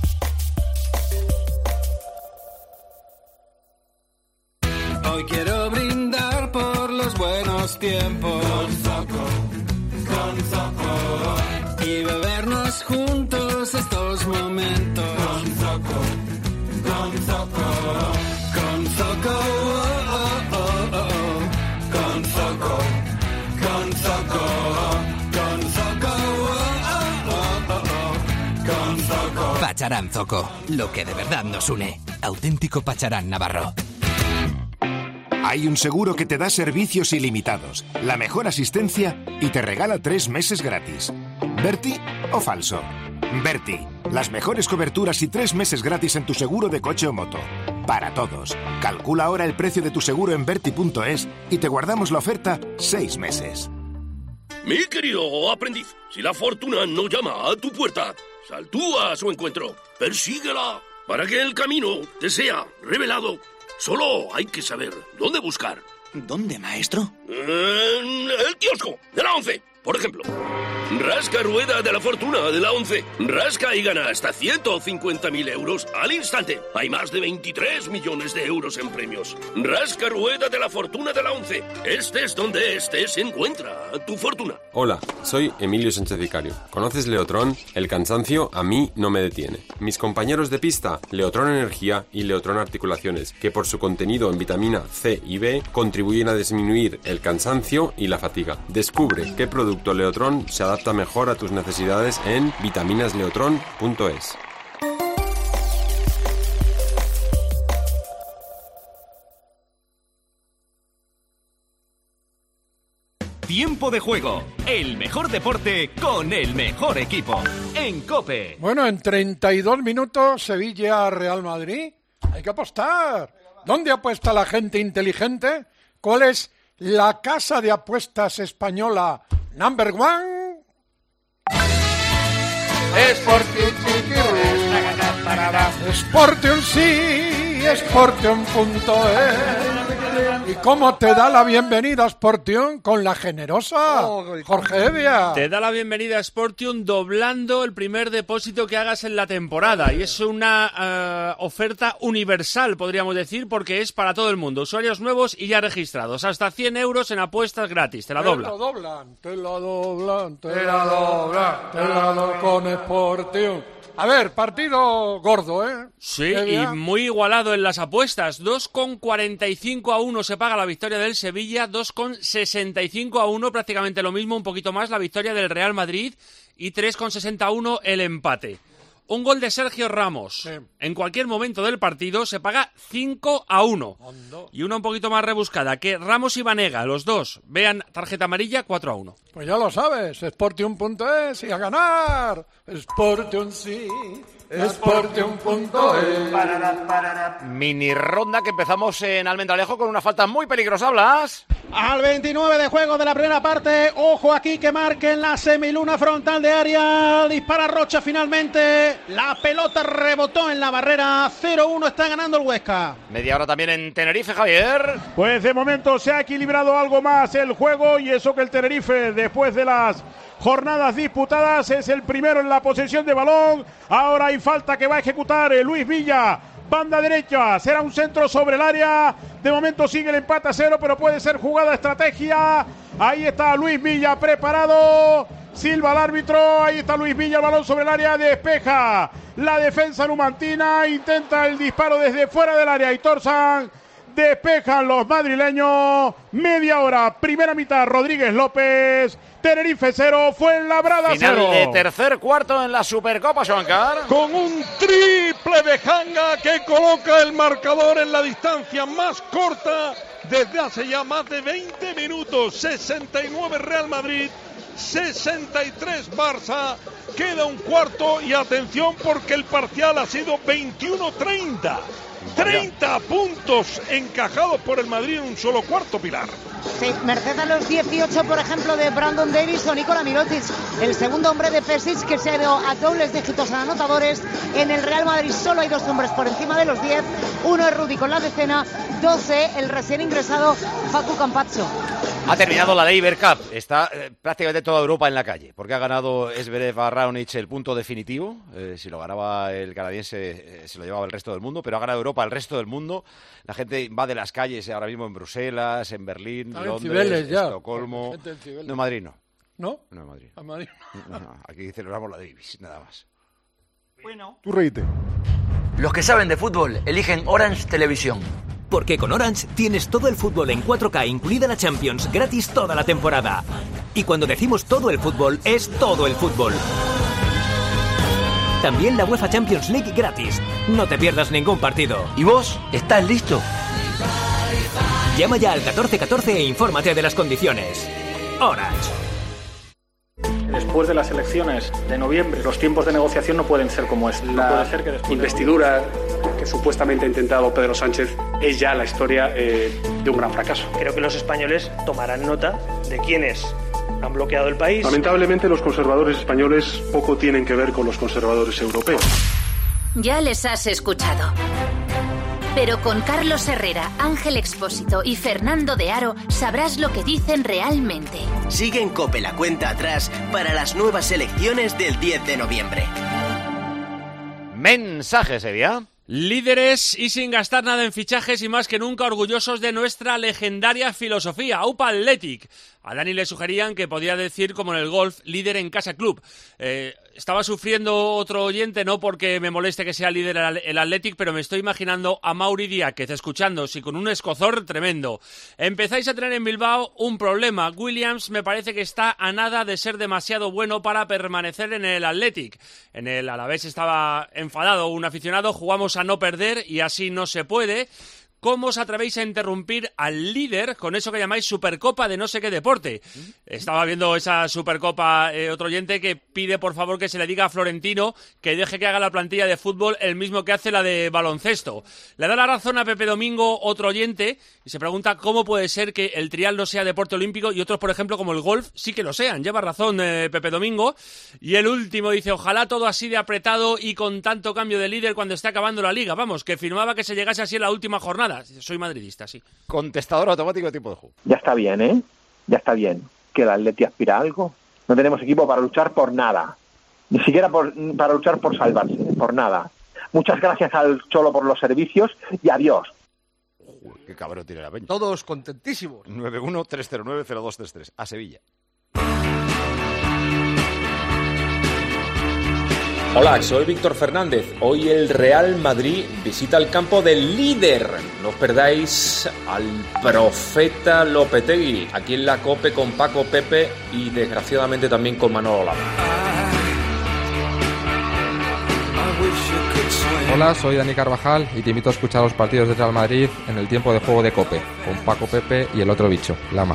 Hoy quiero brindar por los buenos tiempos con Zoco, con Zoco, y bebernos juntos estos momentos con Zoco, con Zoco, con Zoco, oh, oh, oh, oh. Con Zoco, con Zoco, con Zoco, oh, oh, oh, oh. Con Zoco.
Pacharán Zoco, lo que de verdad nos une. Auténtico Pacharán Navarro.
Hay un seguro que te da servicios ilimitados, la mejor asistencia y te regala tres meses gratis. ¿Berti o falso? Berti, las mejores coberturas y tres meses gratis en tu seguro de coche o moto. Para todos. Calcula ahora el precio de tu seguro en berti punto es y te guardamos la oferta seis meses.
Mi querido aprendiz, si la fortuna no llama a tu puerta, sal tú a su encuentro. Persíguela para que el camino te sea revelado. Solo hay que saber dónde buscar.
¿Dónde, maestro?
En el kiosco de la once, por ejemplo. Rasca rueda de la fortuna de la once. Rasca y gana hasta ciento cincuenta mil euros al instante. Hay más de veintitrés millones de euros en premios. Rasca rueda de la fortuna de la once. Estés donde estés, se encuentra tu fortuna.
Hola, soy Emilio Sánchez Vicario. ¿Conoces Leotrón? El cansancio a mí no me detiene. Mis compañeros de pista, Leotrón Energía y Leotrón Articulaciones, que por su contenido en vitamina C y B contribuyen a disminuir el cansancio y la fatiga. Descubre qué producto Leotrón se adapta mejor a tus necesidades en vitaminasleotrón punto es.
Tiempo de juego, el mejor deporte con el mejor equipo. En COPE.
Bueno, en treinta y dos minutos, Sevilla-Real Madrid. Hay que apostar. ¿Dónde apuesta la gente inteligente? ¿Cuál es la casa de apuestas española number one? Sportium Sportium sí, Sportium punto es. ¿Y cómo te da la bienvenida Sportium? Con la generosa Jorge Evia.
Te da la bienvenida Sportium doblando el primer depósito que hagas en la temporada. Y es una uh, oferta universal, podríamos decir, porque es para todo el mundo. Usuarios nuevos y ya registrados. Hasta cien euros en apuestas gratis. Te la dobla.
Te la doblan, te la doblan, te la doblan, te la doblan con Sportium. A ver, partido gordo, ¿eh?
Sí, y muy igualado en las apuestas. dos con cuarenta y cinco a uno se paga la victoria del Sevilla, dos con sesenta y cinco a uno, prácticamente lo mismo, un poquito más, la victoria del Real Madrid y tres con sesenta a uno el empate. Un gol de Sergio Ramos. Sí. En cualquier momento del partido se paga cinco a uno. Hondo. Y una un poquito más rebuscada, que Ramos y Banega, los dos, vean tarjeta amarilla, cuatro a uno.
Pues ya lo sabes, Sportium punto es y a ganar. Sportium sí, Sportium punto es.
Mini ronda que empezamos en Almendralejo con una falta muy peligrosa, Blas.
Al veintinueve de juego de la primera parte, ojo aquí que marquen la semiluna frontal de área, dispara Rocha finalmente, la pelota rebotó en la barrera, cero uno está ganando el Huesca.
Media hora también en Tenerife, Javier.
Pues de momento se ha equilibrado algo más el juego y eso que el Tenerife, después de las jornadas disputadas, es el primero en la posesión de balón. Ahora hay falta que va a ejecutar Luis Villa. Banda derecha, será un centro sobre el área. De momento sigue el empate a cero, pero puede ser jugada estrategia. Ahí está Luis Villa preparado. Silva el árbitro, ahí está Luis Villa, el balón sobre el área, despeja la defensa numantina, intenta el disparo desde fuera del área y Torzan. Despejan los madrileños. Media hora, primera mitad, Rodríguez López. Tenerife cero, Fuenlabrada cero.
Final de tercer cuarto en la Supercopa, Joancar.
Con un triple de Janga que coloca el marcador en la distancia más corta desde hace ya más de veinte minutos. sesenta y nueve Real Madrid, sesenta y tres Barça. Queda un cuarto y atención porque el parcial ha sido veintiuno treinta. treinta puntos encajados por el Madrid en un solo cuarto, Pilar.
Sí, merced a los dieciocho, por ejemplo, de Brandon Davis o Nikola Mirotic, el segundo hombre de Pesic que se ha ido a dobles dígitos en anotadores. En el Real Madrid solo hay dos hombres por encima de los diez. Uno es Rudy con la decena, doce el recién ingresado Facu Campazzo.
Ha terminado la Laver Cup. Está eh, prácticamente toda Europa en la calle, porque ha ganado Zverev a Raonic el punto definitivo. Eh, si lo ganaba el canadiense, eh, se lo llevaba el resto del mundo, pero ha ganado Europa el resto del mundo. La gente va de las calles ahora mismo en Bruselas, en Berlín,
Están
Londres,
en Cibeles ya.
Estocolmo.
En
No, en Madrid no.
¿No?
No, en Madrid.
A Madrid.
No, no, aquí celebramos la Davis, nada más.
Bueno.
Tú reíte.
Los que saben de fútbol eligen Orange Televisión.
Porque con Orange tienes todo el fútbol en cuatro K, incluida la Champions, gratis toda la temporada. Y cuando decimos todo el fútbol, es todo el fútbol. También la UEFA Champions League gratis. No te pierdas ningún partido.
¿Y vos? ¿Estás listo?
Llama ya al catorce catorce e infórmate de las condiciones. Orange.
Después de las elecciones de noviembre, los tiempos de negociación no pueden ser como es. La no puede ser que después investidura de... que supuestamente ha intentado Pedro Sánchez es ya la historia eh, de un gran fracaso.
Creo que los españoles tomarán nota de quiénes han bloqueado el país.
Lamentablemente los conservadores españoles poco tienen que ver con los conservadores europeos.
Ya les has escuchado. Pero con Carlos Herrera, Ángel Expósito y Fernando de Aro sabrás lo que dicen realmente.
Sigue en COPE la cuenta atrás para las nuevas elecciones del diez de noviembre.
Mensaje, Sevilla.
Líderes y sin gastar nada en fichajes y más que nunca orgullosos de nuestra legendaria filosofía. Aupa Athletic. A Dani le sugerían que podía decir como en el golf, líder en casa club. Eh, estaba sufriendo otro oyente, no porque me moleste que sea líder el Athletic, pero me estoy imaginando a Mauri Diáquez escuchándose con un escozor tremendo. Empezáis a tener en Bilbao un problema. Williams me parece que está a nada de ser demasiado bueno para permanecer en el Athletic. En el Alavés estaba enfadado un aficionado, jugamos a no perder y así no se puede. ¿cómo os atrevéis a interrumpir al líder con eso que llamáis Supercopa de no sé qué deporte? Estaba viendo esa Supercopa, eh, otro oyente que pide por favor que se le diga a Florentino que deje que haga la plantilla de fútbol el mismo que hace la de baloncesto. Le da la razón a Pepe Domingo, otro oyente, y se pregunta cómo puede ser que el trial no sea deporte olímpico y otros, por ejemplo, como el golf, sí que lo sean. Lleva razón eh, Pepe Domingo. Y el último dice, ojalá todo así de apretado y con tanto cambio de líder cuando esté acabando la liga. Vamos, que firmaba que se llegase así en la última jornada. Soy madridista, sí.
Contestador automático de tiempo de juego.
Ya está bien, ¿eh? Ya está bien. Que el Atleti aspira a algo. No tenemos equipo para luchar por nada. Ni siquiera por, para luchar por salvarse, por nada. Muchas gracias al Cholo por los servicios y adiós.
Uy, qué cabrón tiene la peña.
Todos contentísimos.
nueve uno tres cero nueve cero dos tres tres. A Sevilla.
Hola, soy Víctor Fernández. Hoy el Real Madrid visita el campo del líder. No os perdáis al profeta Lopetegui, aquí en la COPE con Paco, Pepe y desgraciadamente también con Manolo Lama.
Hola, soy Dani Carvajal y te invito a escuchar los partidos de Real Madrid en el tiempo de juego de COPE, con Paco, Pepe y el otro bicho, Lama.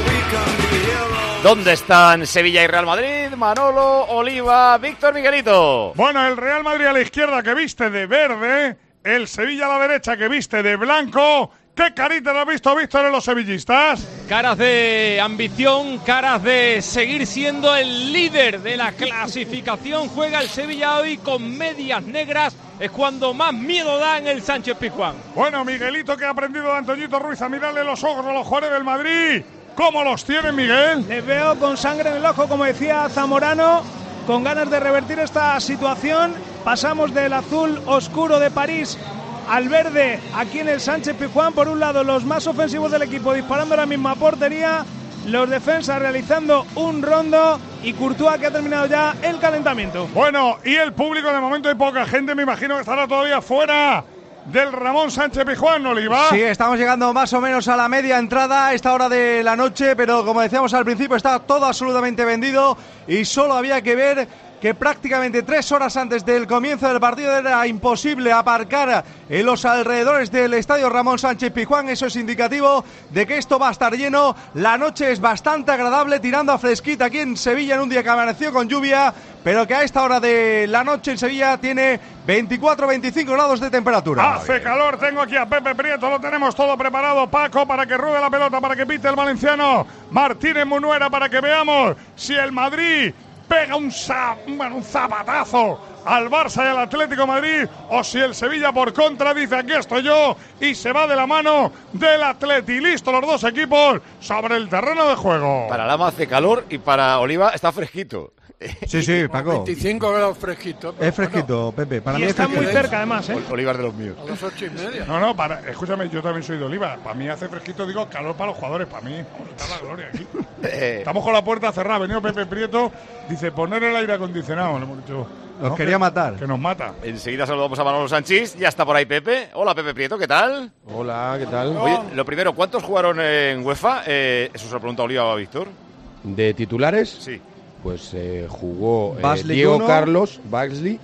¿Dónde están Sevilla y Real Madrid? Manolo, Oliva, Víctor, Miguelito.
Bueno, el Real Madrid a la izquierda que viste de verde, el Sevilla a la derecha que viste de blanco. ¿Qué caritas has visto, Víctor, en los sevillistas?
Caras de ambición, caras de seguir siendo el líder de la clasificación. Juega el Sevilla hoy con medias negras. Es cuando más miedo da en el Sánchez Pizjuán.
Bueno, Miguelito, que ha aprendido de Antoñito Ruiz a mirarle los ojos a los jugadores del Madrid. ¿Cómo los tiene, Miguel?
Les veo con sangre en el ojo, como decía Zamorano, con ganas de revertir esta situación. Pasamos del azul oscuro de París al verde aquí en el Sánchez Pizjuán. Por un lado, los más ofensivos del equipo disparando a la misma portería, los defensas realizando un rondo y Courtois que ha terminado ya el calentamiento.
Bueno, y el público, de momento hay poca gente, me imagino que estará todavía fuera del Ramón Sánchez Pizjuán, Oliva.
Sí, estamos llegando más o menos a la media entrada a esta hora de la noche, pero como decíamos al principio, está todo absolutamente vendido y solo había que ver que prácticamente tres horas antes del comienzo del partido era imposible aparcar en los alrededores del estadio Ramón Sánchez Pizjuán. Eso es indicativo de que esto va a estar lleno. La noche es bastante agradable, tirando a fresquita aquí en Sevilla en un día que amaneció con lluvia, pero que a esta hora de la noche en Sevilla tiene veinticuatro veinticinco grados de temperatura.
Hace calor, tengo aquí a Pepe Prieto, lo tenemos todo preparado, Paco, para que ruede la pelota, para que pite el valenciano Martínez Munuera, para que veamos si el Madrid pega un, bueno, un zapatazo al Barça y al Atlético de Madrid, o si el Sevilla por contra dice aquí estoy yo y se va de la mano del Atleti. Listo los dos equipos sobre el terreno de juego.
Para Lama hace calor y para Oliva está fresquito.
Sí, sí, Paco.
veinticinco grados fresquito.
Es fresquito, bueno, Pepe. Para y mí está es muy cerca, además, ¿eh?
Oliva es de los míos.
A las ocho y media.
No, no, para, escúchame, yo también soy de Oliva. Para mí hace fresquito, digo, calor para los jugadores. Para mí, vamos, está la gloria aquí. Estamos con la puerta cerrada. Ha venido Pepe Prieto, dice, poner el aire acondicionado. Le hemos dicho,
Nos
no,
quería
que,
matar.
Que nos mata.
Enseguida saludamos a Manolo Sanchís. Ya está por ahí Pepe. Hola, Pepe Prieto, ¿qué tal?
Hola, ¿qué tal?
Oye, lo primero, ¿cuántos jugaron en UEFA? Eh, eso se lo pregunta Oliva a Víctor.
¿De titulares?
Sí.
Pues eh, jugó eh,
Diego
Diego Carlos, Baxley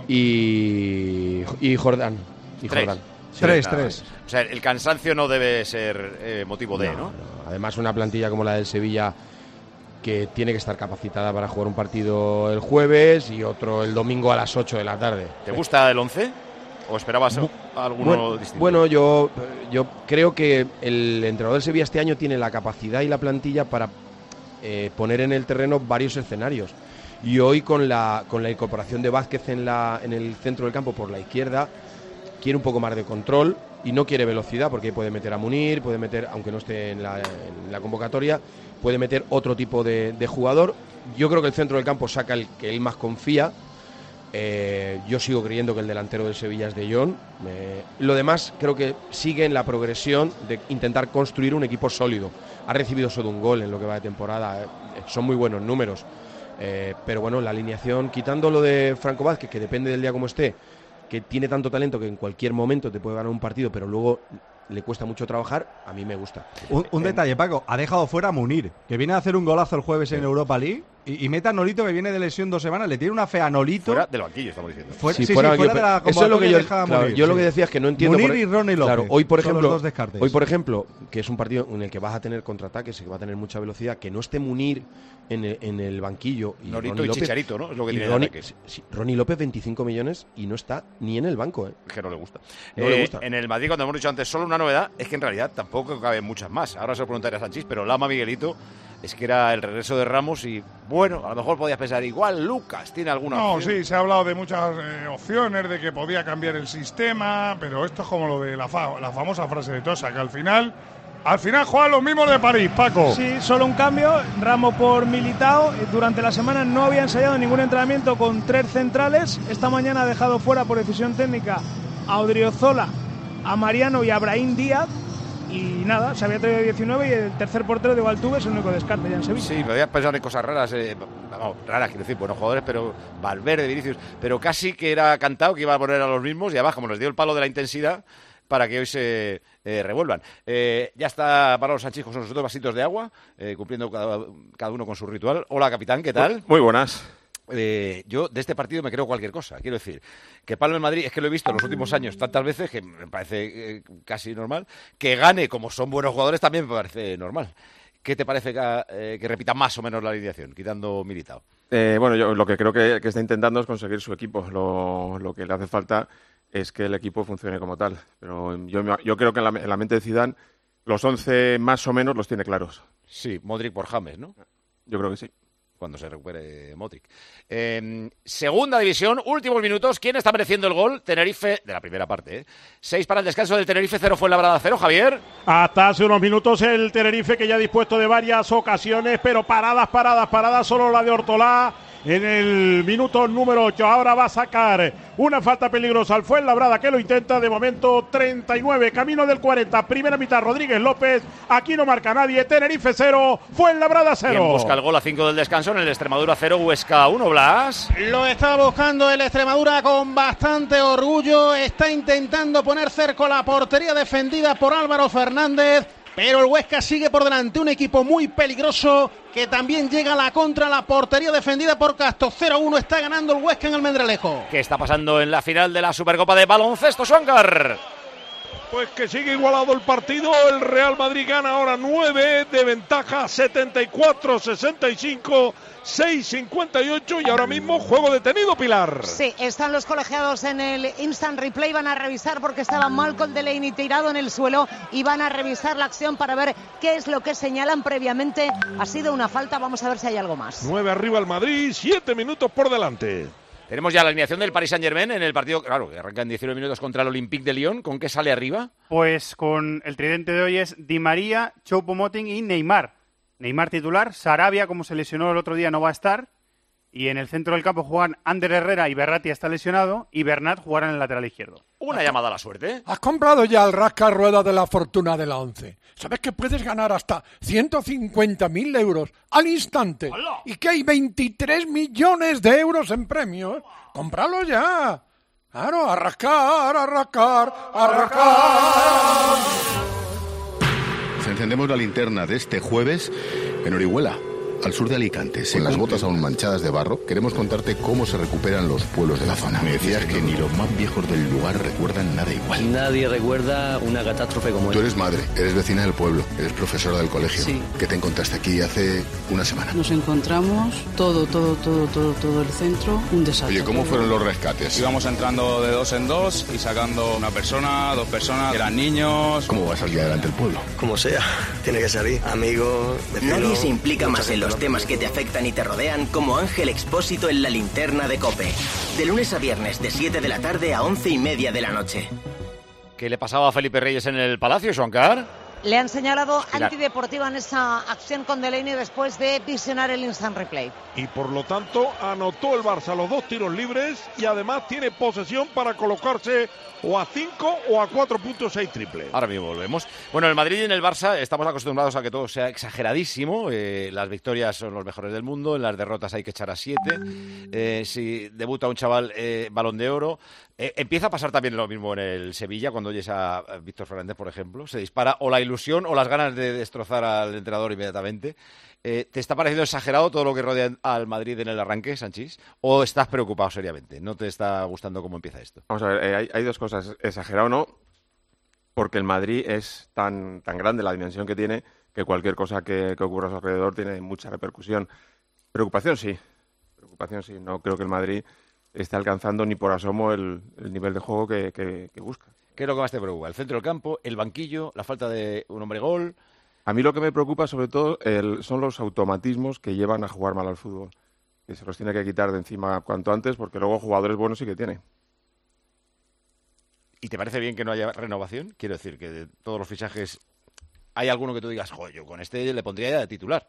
y, y Jordán. Y
tres.
Jordán.
Sí, tres, tres.
O sea, el cansancio no debe ser eh, motivo de,
no,
¿no?
no. Además, una plantilla como la del Sevilla, que tiene que estar capacitada para jugar un partido el jueves y otro el domingo a las ocho de la tarde.
¿Te gusta el once? ¿O esperabas Bu alguno
bueno,
distinto?
Bueno, yo, yo creo que el entrenador del Sevilla este año tiene la capacidad y la plantilla para Eh, poner en el terreno varios escenarios, y hoy con la con la incorporación de Vázquez en la en el centro del campo por la izquierda quiere un poco más de control y no quiere velocidad, porque puede meter a Munir, puede meter, aunque no esté en la, en la convocatoria, puede meter otro tipo de, de jugador. Yo creo que el centro del campo saca el que él más confía. Eh, yo sigo creyendo que el delantero del Sevilla es De Jong. Eh, lo demás creo que sigue en la progresión de intentar construir un equipo sólido. Ha recibido solo un gol en lo que va de temporada. Eh, son muy buenos números. Eh, pero bueno, la alineación, quitando lo de Franco Vázquez, que depende del día como esté, que tiene tanto talento que en cualquier momento te puede ganar un partido, pero luego le cuesta mucho trabajar, a mí me gusta.
Un, un detalle, Paco, ha dejado fuera a Munir, que viene a hacer un golazo el jueves sí. en Europa League. Y, y meta a Nolito, que viene de lesión dos semanas, le tiene una fe a Nolito.
Fuera del banquillo, estamos diciendo.
Fuera,
sí,
sí,
fuera,
sí, fuera
yo,
de la
eso es lo que yo,
claro,
Munir, yo sí. lo que decía es que no entiendo.
Munir
por,
y Ronnie López.
Claro, hoy por
son
ejemplo,
los dos descartes.
hoy por ejemplo, que es un partido en el que vas a tener contraataques y que va a tener mucha velocidad, que no esté Munir en el, en el banquillo y
Nolito
Ronnie
y
López,
Chicharito, ¿no? Es lo que
y
tiene
Ronnie,
ataques.
sí, Ronnie López veinticinco millones y no está ni en el banco, ¿eh?
Que no le gusta.
No
eh,
le gusta.
En el Madrid, cuando hemos dicho antes solo una novedad, es que en realidad tampoco caben muchas más. Ahora se lo preguntaría a Sánchez, pero Lama Miguelito es que era el regreso de Ramos y bueno, a lo mejor podías pensar igual Lucas tiene alguna
No,
opción.
sí, se ha hablado de muchas eh, opciones, de que podía cambiar el sistema, pero esto es como lo de la, fa la famosa frase de Tosa, que al final, al final juegan los mismos de París, Paco.
Sí, solo un cambio, Ramos por Militao. Durante la semana no había ensayado ningún entrenamiento con tres centrales. Esta mañana ha dejado fuera por decisión técnica a Odriozola, a Mariano y a Brahim Díaz. Y nada, se había traído diecinueve y el tercer portero de Altuve es el único descarte ya en Sevilla.
Sí, podías pensar en cosas raras, eh, no, raras quiero decir, buenos jugadores, pero Valverde, Vinicius, pero casi que era cantado que iba a poner a los mismos y además como les dio el palo de la intensidad para que hoy se eh, revuelvan. Eh, ya está para los Sánchez con sus dos vasitos de agua, eh, cumpliendo cada, cada uno con su ritual. Hola, capitán, ¿qué tal?
Muy buenas.
Eh, yo de este partido me creo cualquier cosa. Quiero decir, que Palma en Madrid, es que lo he visto en los últimos años tantas veces que me parece eh, casi normal. Que gane, como son buenos jugadores, también me parece normal. ¿Qué te parece que, eh, que repita más o menos la alineación, quitando Militao?
Eh, bueno, yo lo que creo que, que está intentando es conseguir su equipo. Lo, lo que le hace falta es que el equipo funcione como tal. Pero yo, yo creo que en la, en la mente de Zidane los once más o menos los tiene claros.
Sí, Modric por James, ¿no?
Yo creo que sí.
Cuando se recupere Modric. Eh, segunda división, últimos minutos. ¿Quién está mereciendo el gol? Tenerife, de la primera parte, ¿eh? Seis para el descanso del Tenerife, cero fue Fuenlabrada, cero, Javier.
Hasta hace unos minutos el Tenerife, que ya ha dispuesto de varias ocasiones, pero paradas, paradas, paradas, solo la de Ortolá en el minuto número ocho. Ahora va a sacar una falta peligrosa al Fuenlabrada, que lo intenta. De momento treinta y nueve, camino del cuarenta, primera mitad. Rodríguez López, aquí no marca nadie. Tenerife cero, Fuenlabrada cero.
¿Quién busca el gol a cinco del descanso? En el Extremadura cero, Huesca uno, Blas.
Lo está buscando el Extremadura con bastante orgullo. Está intentando poner cerco la portería defendida por Álvaro Fernández, pero el Huesca sigue por delante. Un equipo muy peligroso que también llega a la contra. La portería defendida por Castro. cero uno está ganando el Huesca en el Mendrelejo.
¿Qué está pasando en la final de la Supercopa de Baloncesto, Suáncar?
Pues que sigue igualado el partido. El Real Madrid gana ahora nueve de ventaja, setenta y cuatro sesenta y cinco, seis cincuenta y ocho, y ahora mismo juego detenido, Pilar.
Sí, están los colegiados en el instant replay, van a revisar porque estaba Malcolm Delaney tirado en el suelo y van a revisar la acción para ver qué es lo que señalan previamente. Ha sido una falta, vamos a ver si hay algo más.
nueve arriba el Madrid, siete minutos por delante.
Tenemos ya la alineación del Paris Saint-Germain en el partido, claro, que arranca en diecinueve minutos contra el Olympique de Lyon. ¿Con qué sale arriba?
Pues con el tridente de hoy es Di María, Choupo-Moting y Neymar. Neymar titular, Sarabia, como se lesionó el otro día, no va a estar. Y en el centro del campo juegan Ander Herrera y Berratti está lesionado. Y Bernat jugará en el lateral izquierdo.
Una llamada a la suerte.
¿Has comprado ya el rasca rueda de la fortuna de la once? ¿Sabes que puedes ganar hasta ciento cincuenta mil euros al instante? ¡Hola! Y que hay veintitrés millones de euros en premios. ¡Cómpralo ya! Claro, a rascar, a rascar, a rascar.
Encendemos la linterna de este jueves en Orihuela, al sur de Alicante. Con las botas aún manchadas de barro, queremos contarte cómo se recuperan los pueblos de la zona. Me decías que ni los más viejos del lugar recuerdan nada igual.
Nadie recuerda una catástrofe como esta.
Tú eres madre, eres vecina del pueblo, eres profesora del colegio.
Sí.
¿Qué te encontraste aquí hace una semana?
Nos encontramos todo, todo, todo, todo, todo el centro, un desastre.
Oye, ¿cómo fueron los rescates?
Íbamos entrando de dos en dos y sacando una persona, dos personas, eran niños.
¿Cómo va a salir adelante el pueblo?
Como sea, tiene que salir. Amigos, vecinos.
Nadie se implica más en los temas que te afectan y te rodean como Ángel Expósito en la linterna de COPE. De lunes a viernes, de siete de la tarde a once y media de la noche.
¿Qué le pasaba a Felipe Reyes en el Palacio, Suáncar?
Le han señalado
Pilar.
antideportiva en esa acción con Delaney después de visionar el instant replay.
Y por lo tanto anotó el Barça los dos tiros libres y además tiene posesión para colocarse o a cinco o a cuatro puntos seis triple.
Ahora mismo volvemos. Bueno, el Madrid y en el Barça estamos acostumbrados a que todo sea exageradísimo. Eh, las victorias son los mejores del mundo, en las derrotas hay que echar a siete. Eh, si debuta un chaval, eh, Balón de Oro. Eh, empieza a pasar también lo mismo en el Sevilla, cuando oyes a, a Víctor Fernández, por ejemplo. Se dispara o la ilusión o las ganas de destrozar al entrenador inmediatamente. Eh, ¿Te está pareciendo exagerado todo lo que rodea al Madrid en el arranque, Sanchís? ¿O estás preocupado seriamente? ¿No te está gustando cómo empieza esto?
Vamos a ver, eh, hay, hay dos cosas. Exagerado no, porque el Madrid es tan, tan grande, la dimensión que tiene, que cualquier cosa que, que ocurra a su alrededor tiene mucha repercusión. Preocupación sí. Preocupación sí. No creo que el Madrid esté alcanzando ni por asomo el, el nivel de juego que, que, que busca.
¿Qué es lo que más te preocupa? ¿El centro del campo, el banquillo, la falta de un hombre gol?
A mí lo que me preocupa sobre todo el, son los automatismos que llevan a jugar mal al fútbol. Que se los tiene que quitar de encima cuanto antes, porque luego jugadores buenos sí que tiene.
¿Y te parece bien que no haya renovación? Quiero decir, que de todos los fichajes, ¿hay alguno que tú digas, joder, yo con este le pondría ya de titular?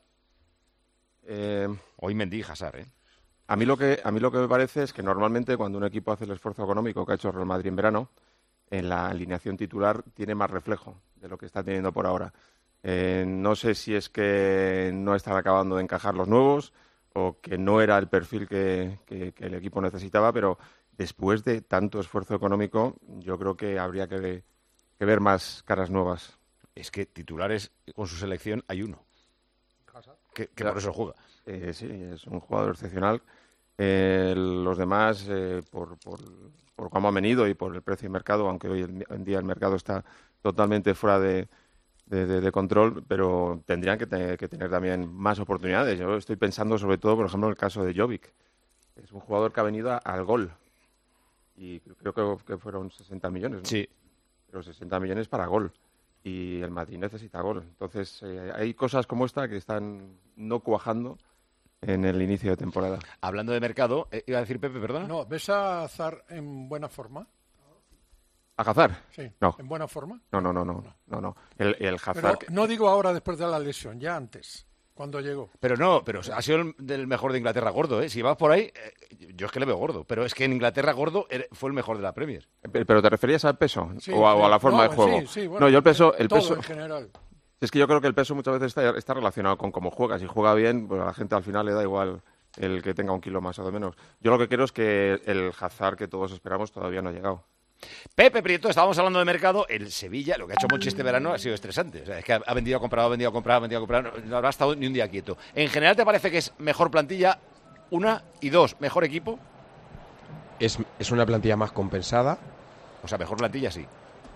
Eh,
Hoy Mendy y Hazard, ¿eh?
A mí, lo que, a mí lo que me parece es que normalmente cuando un equipo hace el esfuerzo económico que ha hecho el Real Madrid en verano, en la alineación titular tiene más reflejo de lo que está teniendo por ahora. Eh, no sé si es que no están acabando de encajar los nuevos o que no era el perfil que, que, que el equipo necesitaba, pero después de tanto esfuerzo económico yo creo que habría que, que ver más caras nuevas.
Es que titulares con su selección hay uno. Que, que por eso juega.
Eh, sí, es un jugador excepcional. Eh, los demás, eh, por, por, por cómo han venido y por el precio de mercado, aunque hoy en día el mercado está totalmente fuera de, de, de, de control, pero tendrían que, te, que tener también más oportunidades. Yo estoy pensando sobre todo, por ejemplo, en el caso de Jovic. Es un jugador que ha venido a, al gol. Y creo que, que fueron sesenta millones, ¿no?
Sí.
Pero sesenta millones para gol. Y el Madrid necesita gol. Entonces, eh, hay cosas como esta que están no cuajando en el inicio de temporada.
Hablando de mercado, eh, iba a decir Pepe, ¿verdad?
No, ¿ves a Hazard en buena forma?
¿A Hazard?
Sí,
no.
¿en buena forma?
No, no, no, no, no, no. El, el Hazard...
Pero
que...
no digo ahora después de la lesión, ya antes, cuando llegó.
Pero no, pero ha sido el del mejor de Inglaterra gordo, ¿eh? Si vas por ahí, eh, yo es que le veo gordo, pero es que en Inglaterra gordo fue el mejor de la Premier.
¿Pero te referías al peso
Sí,
o, a,
sí.
o a la forma
No,
de juego?
sí, sí, bueno,
no, yo el peso... El
todo
peso...
en general.
Es que yo creo que el peso muchas veces está, está relacionado con cómo juega. Si juega bien, pues a la gente al final le da igual el que tenga un kilo más o menos. Yo lo que quiero es que el Hazard que todos esperamos todavía no ha llegado.
Pepe Prieto, estábamos hablando de mercado. El Sevilla, lo que ha hecho Monchi este verano ha sido estresante. O sea, es que ha vendido, ha comprado, ha vendido, ha comprado, ha vendido, ha comprado. No, no habrá estado ni un día quieto. ¿En general te parece que es mejor plantilla, una, y dos, mejor equipo?
Es, es una plantilla más compensada.
O sea, mejor plantilla, sí.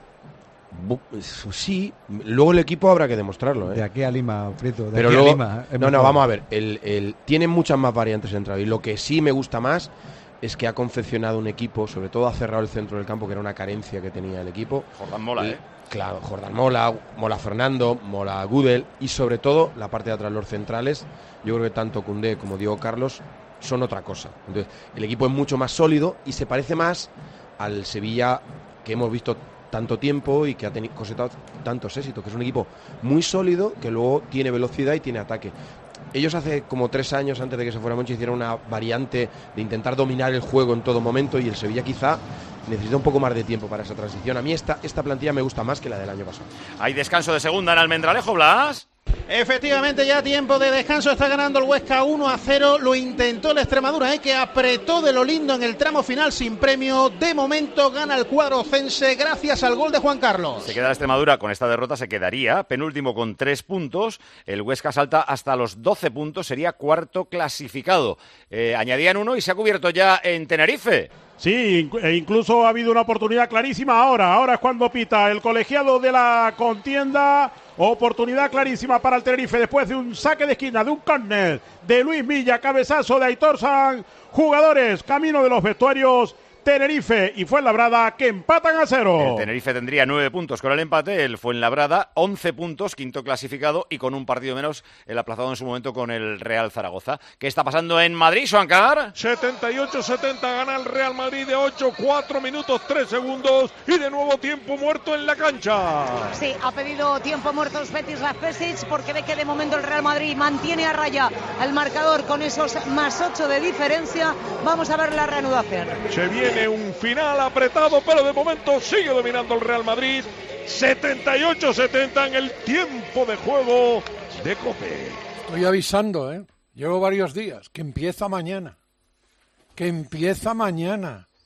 Bu sí, luego el equipo habrá que demostrarlo, ¿eh?
De aquí a Lima, Frito, de
Pero
aquí
luego,
a Lima.
No, no,
mejor.
vamos a ver. El, el, tiene muchas más variantes en entrada. Y lo que sí me gusta más es que ha confeccionado un equipo, sobre todo ha cerrado el centro del campo, que era una carencia que tenía el equipo.
Jordán mola,
y,
¿eh?
Claro, Jordán mola, mola Fernando, mola Gudel y sobre todo la parte de atrás, los centrales. Yo creo que tanto Koundé como Diego Carlos son otra cosa. Entonces, el equipo es mucho más sólido y se parece más al Sevilla que hemos visto tanto tiempo y que ha tenido cosechado tantos éxitos, que es un equipo muy sólido, que luego tiene velocidad y tiene ataque. Ellos hace como tres años, antes de que se fuera Monchi, hicieron una variante de intentar dominar el juego en todo momento y el Sevilla quizá necesita un poco más de tiempo para esa transición. A mí esta, esta plantilla me gusta más que la del año pasado.
Hay descanso de segunda en Almendralejo, Blas.
Efectivamente, ya tiempo de descanso, está ganando el Huesca uno a cero, lo intentó el Extremadura, ¿eh? que apretó de lo lindo en el tramo final sin premio. De momento gana el cuadro ocense gracias al gol de Juan Carlos.
Se queda la Extremadura, con esta derrota se quedaría penúltimo con tres puntos, el Huesca salta hasta los doce puntos, sería cuarto clasificado. Eh, añadían uno y se ha cubierto ya en Tenerife.
Sí, e incluso ha habido una oportunidad clarísima ahora. Ahora es cuando pita el colegiado de la contienda. Oportunidad clarísima para el Tenerife después de un saque de esquina, de un córner de Luis Milla, cabezazo de Aitor San. Jugadores, camino de los vestuarios. Tenerife y Fuenlabrada que empatan a cero.
El Tenerife tendría nueve puntos con el empate, el Fuenlabrada once puntos, quinto clasificado y con un partido menos el aplazado en su momento con el Real Zaragoza. ¿Qué está pasando en Madrid, Suancar?
setenta y ocho setenta gana el Real Madrid de ocho, cuatro minutos, tres segundos y de nuevo tiempo muerto en la cancha.
Sí, ha pedido tiempo muerto Svetis Pesic porque ve que de momento el Real Madrid mantiene a raya el marcador con esos más ocho de diferencia. Vamos a ver la reanudación.
Se viene un final apretado, pero de momento sigue dominando el Real Madrid. setenta y ocho setenta en el tiempo de juego de COPE.
Estoy avisando, ¿eh? Llevo varios días. Que empieza mañana. Que empieza mañana.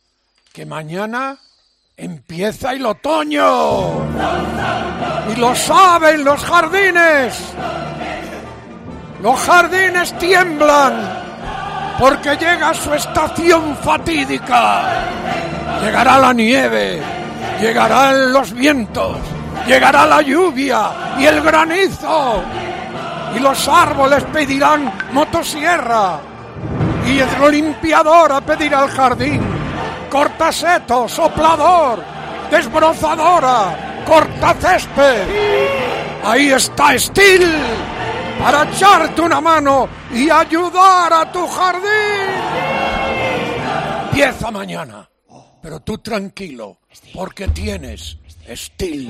que mañana empieza el otoño. Y lo saben los jardines. Los jardines tiemblan porque llega su estación fatídica. Llegará la nieve, llegarán los vientos, llegará la lluvia y el granizo. Y los árboles pedirán motosierra. Y el limpiador pedirá al jardín cortaseto, soplador, desbrozadora, cortacésped. Ahí está Steel para echarte una mano y ayudar a tu jardín. Empieza mañana, pero tú tranquilo, porque tienes Steel.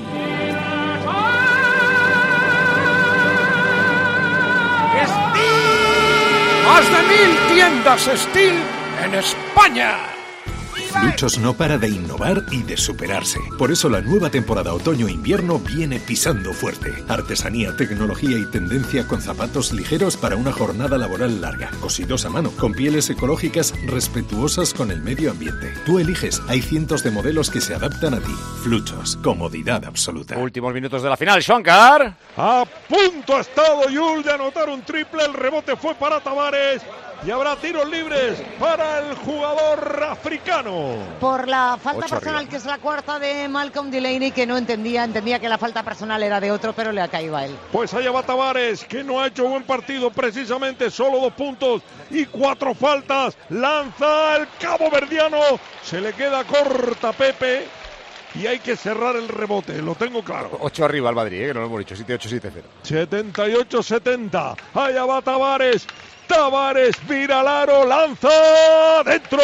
Más de mil tiendas Steel en España.
Fluchos no para de innovar y de superarse. Por eso la nueva temporada otoño-invierno viene pisando fuerte. Artesanía, tecnología y tendencia con zapatos ligeros para una jornada laboral larga. Cosidos a mano, con pieles ecológicas respetuosas con el medio ambiente. Tú eliges, hay cientos de modelos que se adaptan a ti. Fluchos, comodidad absoluta.
Últimos minutos de la final, Shankar.
A punto ha estado Yul de anotar un triple, el rebote fue para Tavares. Y habrá tiros libres para el jugador africano.
Por la falta
Ocho
personal,
arriba.
que es la cuarta de Malcolm Delaney, que no entendía, entendía que la falta personal era de otro, pero le ha caído a él.
Pues allá va Tavares, que no ha hecho buen partido, precisamente solo dos puntos y cuatro faltas. Lanza el cabo verdiano, se le queda corta Pepe y hay que cerrar el rebote, lo tengo claro.
ocho arriba al Madrid, ¿eh? Que no lo hemos dicho, siete ocho siete cero.
setenta y ocho setenta, allá va Tavares. Tavares mira al aro, lanza dentro,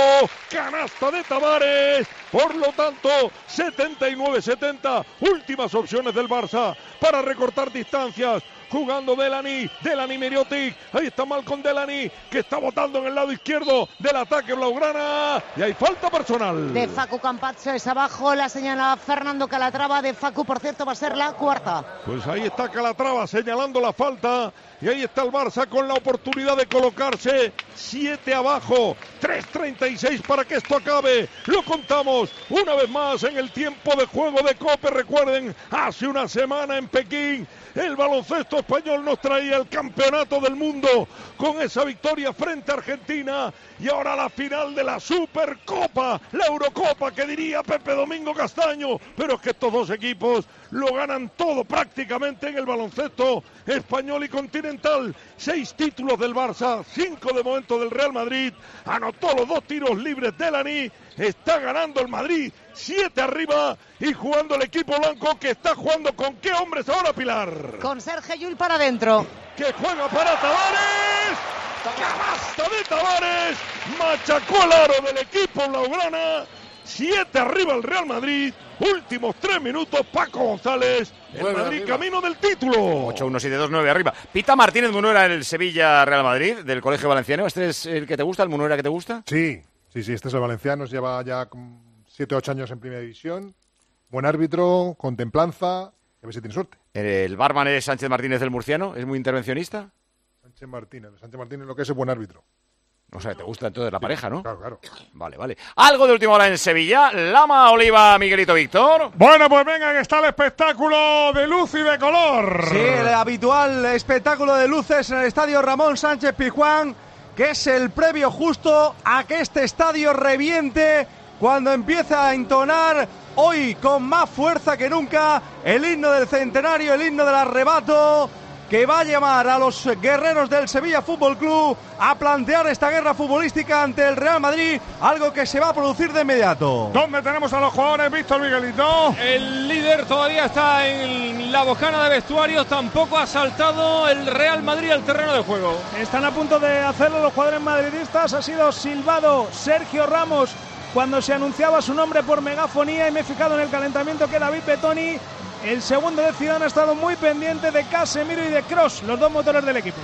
canasta de Tavares, por lo tanto setenta y nueve setenta, últimas opciones del Barça para recortar distancias, jugando Delaney, Delaney Miriotic, ahí está Malcolm Delaney, que está botando en el lado izquierdo del ataque blaugrana, y hay falta personal.
De Facu Campazzo es abajo, la señala Fernando Calatrava. De Facu, por cierto, va a ser la cuarta.
Pues ahí está Calatrava señalando la falta. Y ahí está el Barça con la oportunidad de colocarse siete abajo. tres treinta y seis para que esto acabe. Lo contamos una vez más en el tiempo de juego de COPE. Recuerden, hace una semana en Pekín el baloncesto español nos traía el campeonato del mundo con esa victoria frente a Argentina. Y ahora la final de la Supercopa, la Eurocopa, que diría Pepe Domingo Castaño. Pero es que estos dos equipos lo ganan todo prácticamente en el baloncesto español y continental. Seis títulos del Barça, cinco de momento del Real Madrid. Anotó los dos tiros libres Delaney. Está ganando el Madrid, siete arriba, y jugando el equipo blanco, que está jugando con qué hombres ahora, Pilar.
Con Sergio Llull para adentro.
Que juega para Tavares. Canasta de Tavares. Machacó el aro del equipo blaugrana. Siete arriba el Real Madrid. Últimos tres minutos, Paco González. El
Nueve
Madrid
arriba.
camino del título.
ocho uno siete dos nueve arriba. Pita Martínez Munuera en el Sevilla Real Madrid, del Colegio Valenciano. ¿Este es el que te gusta, el Munuera que te gusta?
Sí, sí, sí, este es el valenciano, lleva ya siete ocho años en primera división. Buen árbitro, con templanza, a ver si tiene suerte.
El barman es Sánchez Martínez del Murciano, ¿es muy intervencionista?
Sánchez Martínez, Sánchez Martínez lo que es el buen árbitro.
O sea, te gusta entonces la pareja, ¿no?
Claro, claro.
Vale, vale. Algo de última hora en Sevilla. Lama, Oliva, Miguelito, Víctor.
Bueno, pues venga, que está el espectáculo de luz y de color.
Sí, el habitual espectáculo de luces en el estadio Ramón Sánchez Pizjuán, que es el previo justo a que este estadio reviente cuando empieza a entonar hoy con más fuerza que nunca el himno del centenario, el himno del arrebato, que va a llamar a los guerreros del Sevilla Fútbol Club a plantear esta guerra futbolística ante el Real Madrid, algo que se va a producir de inmediato.
¿Dónde tenemos a los jugadores, Víctor Miguelito?
El líder todavía está en la bocana de vestuarios, tampoco ha saltado el Real Madrid al terreno de juego.
Están a punto de hacerlo los jugadores madridistas. Ha sido silbado Sergio Ramos cuando se anunciaba su nombre por megafonía, y me he fijado en el calentamiento que David Betoni, el segundo de Zidane, ha estado muy pendiente de Casemiro y de Kroos, los dos motores del equipo.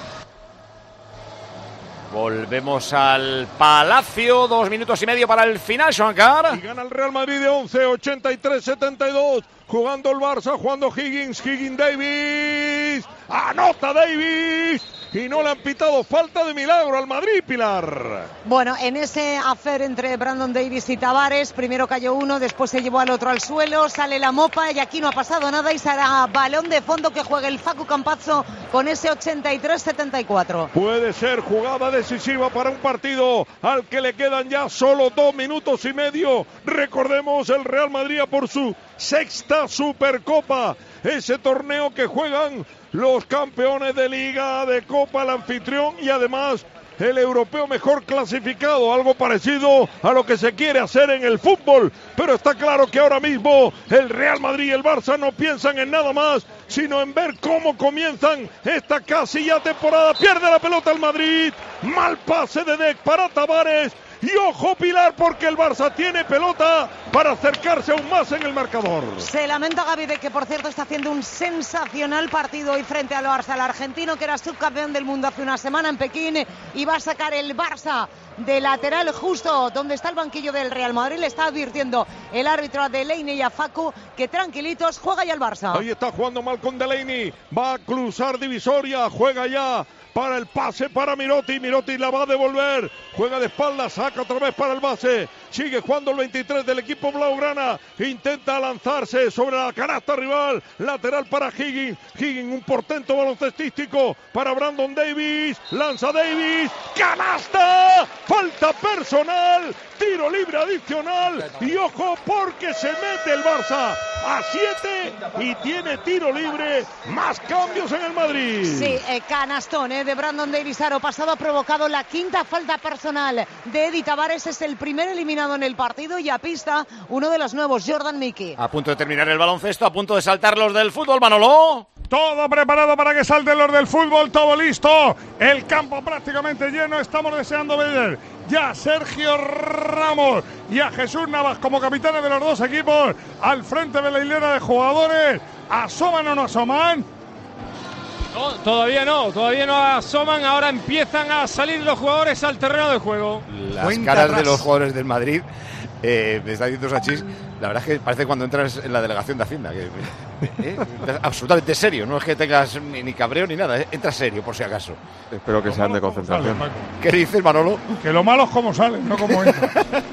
Volvemos al Palacio, dos minutos y medio para el final, Shankar.
Y gana el Real Madrid de once, ochenta y tres setenta y dos. Jugando el Barça, jugando Higgins, Higgins Davis. Anota Davis. y no le han pitado falta de milagro al Madrid, Pilar.
Bueno, en ese hacer entre Brandon Davies y Tavares, primero cayó uno, después se llevó al otro al suelo, sale la mopa y aquí no ha pasado nada y será balón de fondo que juega el Facu Campazzo con ese ochenta y tres setenta y cuatro.
Puede ser jugada decisiva para un partido al que le quedan ya solo dos minutos y medio. Recordemos, el Real Madrid por su sexta Supercopa, ese torneo que juegan los campeones de Liga, de Copa, el anfitrión y además el europeo mejor clasificado, algo parecido a lo que se quiere hacer en el fútbol, pero está claro que ahora mismo el Real Madrid y el Barça no piensan en nada más, sino en ver cómo comienzan esta casi ya temporada. Pierde la pelota el Madrid, mal pase de Dec para Tavares. Y ojo, Pilar, porque el Barça tiene pelota para acercarse aún más en el marcador.
Se lamenta Gavi de que, por cierto, está haciendo un sensacional partido hoy frente al Barça. El argentino, que era subcampeón del mundo hace una semana en Pekín, y va a sacar el Barça de lateral justo donde está el banquillo del Real Madrid. Le está advirtiendo el árbitro a Delaney y a Facu que tranquilitos, juega ya el Barça.
Ahí está jugando Malcolm Delaney, va a cruzar divisoria, juega ya para el pase para Mirotic, Mirotic la va a devolver, juega de espaldas, saca otra vez para el base, sigue jugando el veintitrés del equipo blaugrana, intenta lanzarse sobre la canasta rival, lateral para Higgins, Higgins un portento baloncestístico para Brandon Davies, lanza Davies, canasta, falta personal, tiro libre adicional y ojo porque se mete el Barça a siete y tiene tiro libre, más cambios en el Madrid.
Sí, eh, canastón eh, de Brandon Davies, aro pasado, ha provocado la quinta falta personal de Eddie Tavares, es el primer eliminado en el partido y a pista uno de los nuevos, Jordan Mickey.
A punto de terminar el baloncesto, a punto de saltar los del fútbol, Manolo.
Todo preparado para que salten los del fútbol, todo listo, el campo prácticamente lleno, estamos deseando ver ya a Sergio Ramos y a Jesús Navas como capitanes de los dos equipos al frente de la hilera de jugadores. ¿Asoman o no asoman?
No, todavía no, todavía no asoman, ahora empiezan a salir los jugadores al terreno de juego.
Las
Cuenta
caras
atrás
de los jugadores del Madrid, eh, me está diciendo Sachis, la verdad es que parece cuando entras en la delegación de Hacienda, que eh, absolutamente serio, no es que tengas ni, ni cabreo ni nada, eh, entras serio por si acaso.
Espero que sean de concentración.
¿Qué dices, Manolo?
Que lo malo es como salen, no como entran.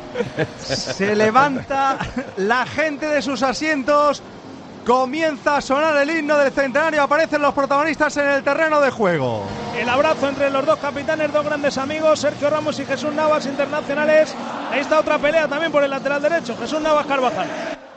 Se levanta la gente de sus asientos, comienza a sonar el himno del centenario, aparecen los protagonistas en el terreno de juego.
El abrazo entre los dos capitanes, dos grandes amigos, Sergio Ramos y Jesús Navas, internacionales. Ahí está otra pelea también por el lateral derecho, Jesús Navas Carvajal.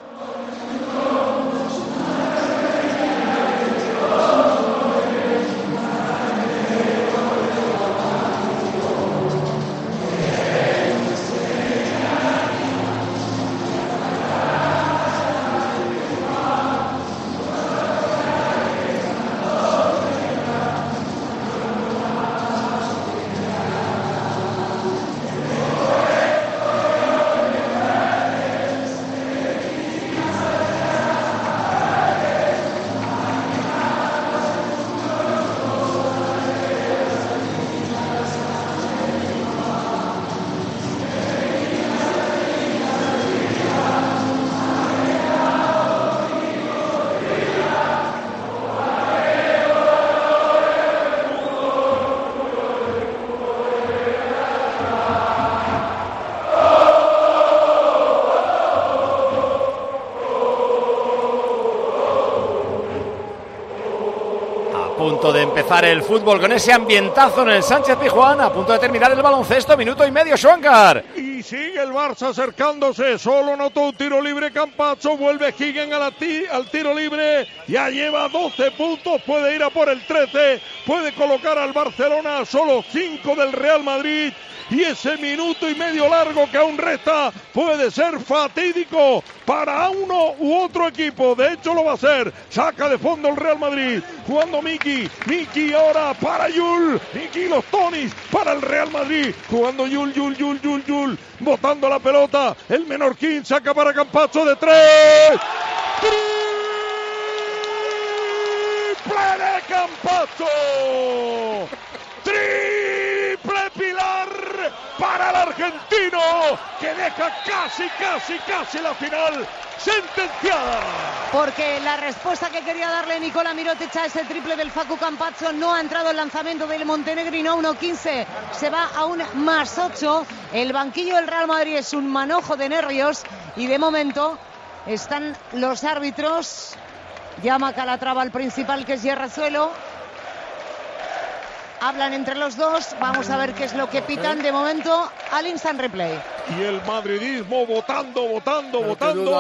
Punto de empezar el fútbol con ese ambientazo en el Sánchez Pizjuán, a punto de terminar el baloncesto, minuto y medio, Schwankar.
Y sigue el Barça acercándose, solo notó un tiro libre Campazzo, vuelve Higgins a la ti, al tiro libre, ya lleva doce puntos, puede ir a por el trece, puede colocar al Barcelona a solo cinco del Real Madrid. Y ese minuto y medio largo que aún resta puede ser fatídico para uno u otro equipo. De hecho lo va a ser. Saca de fondo el Real Madrid. Jugando Miki. Miki ahora para Yul. Miki los Tonis para el Real Madrid. Jugando Yul, Yul, Yul, Yul, Yul. Botando la pelota. El Menorquín saca para Campazzo de tres. ¡Triple de Campazzo! ¡Triple Pilar! Para el argentino que deja casi, casi, casi la final sentenciada.
Porque la respuesta que quería darle Nicola Mirotic a ese triple del Facu Campazzo no ha entrado el lanzamiento del montenegrino. Uno quince se va a un más ocho. El banquillo del Real Madrid es un manojo de nervios y de momento están los árbitros. Llama Calatrava al principal, que es Yerrazuelo. Hablan entre los dos. Vamos a ver qué es lo que pitan de momento al instant replay.
Y el madridismo votando, votando, votando.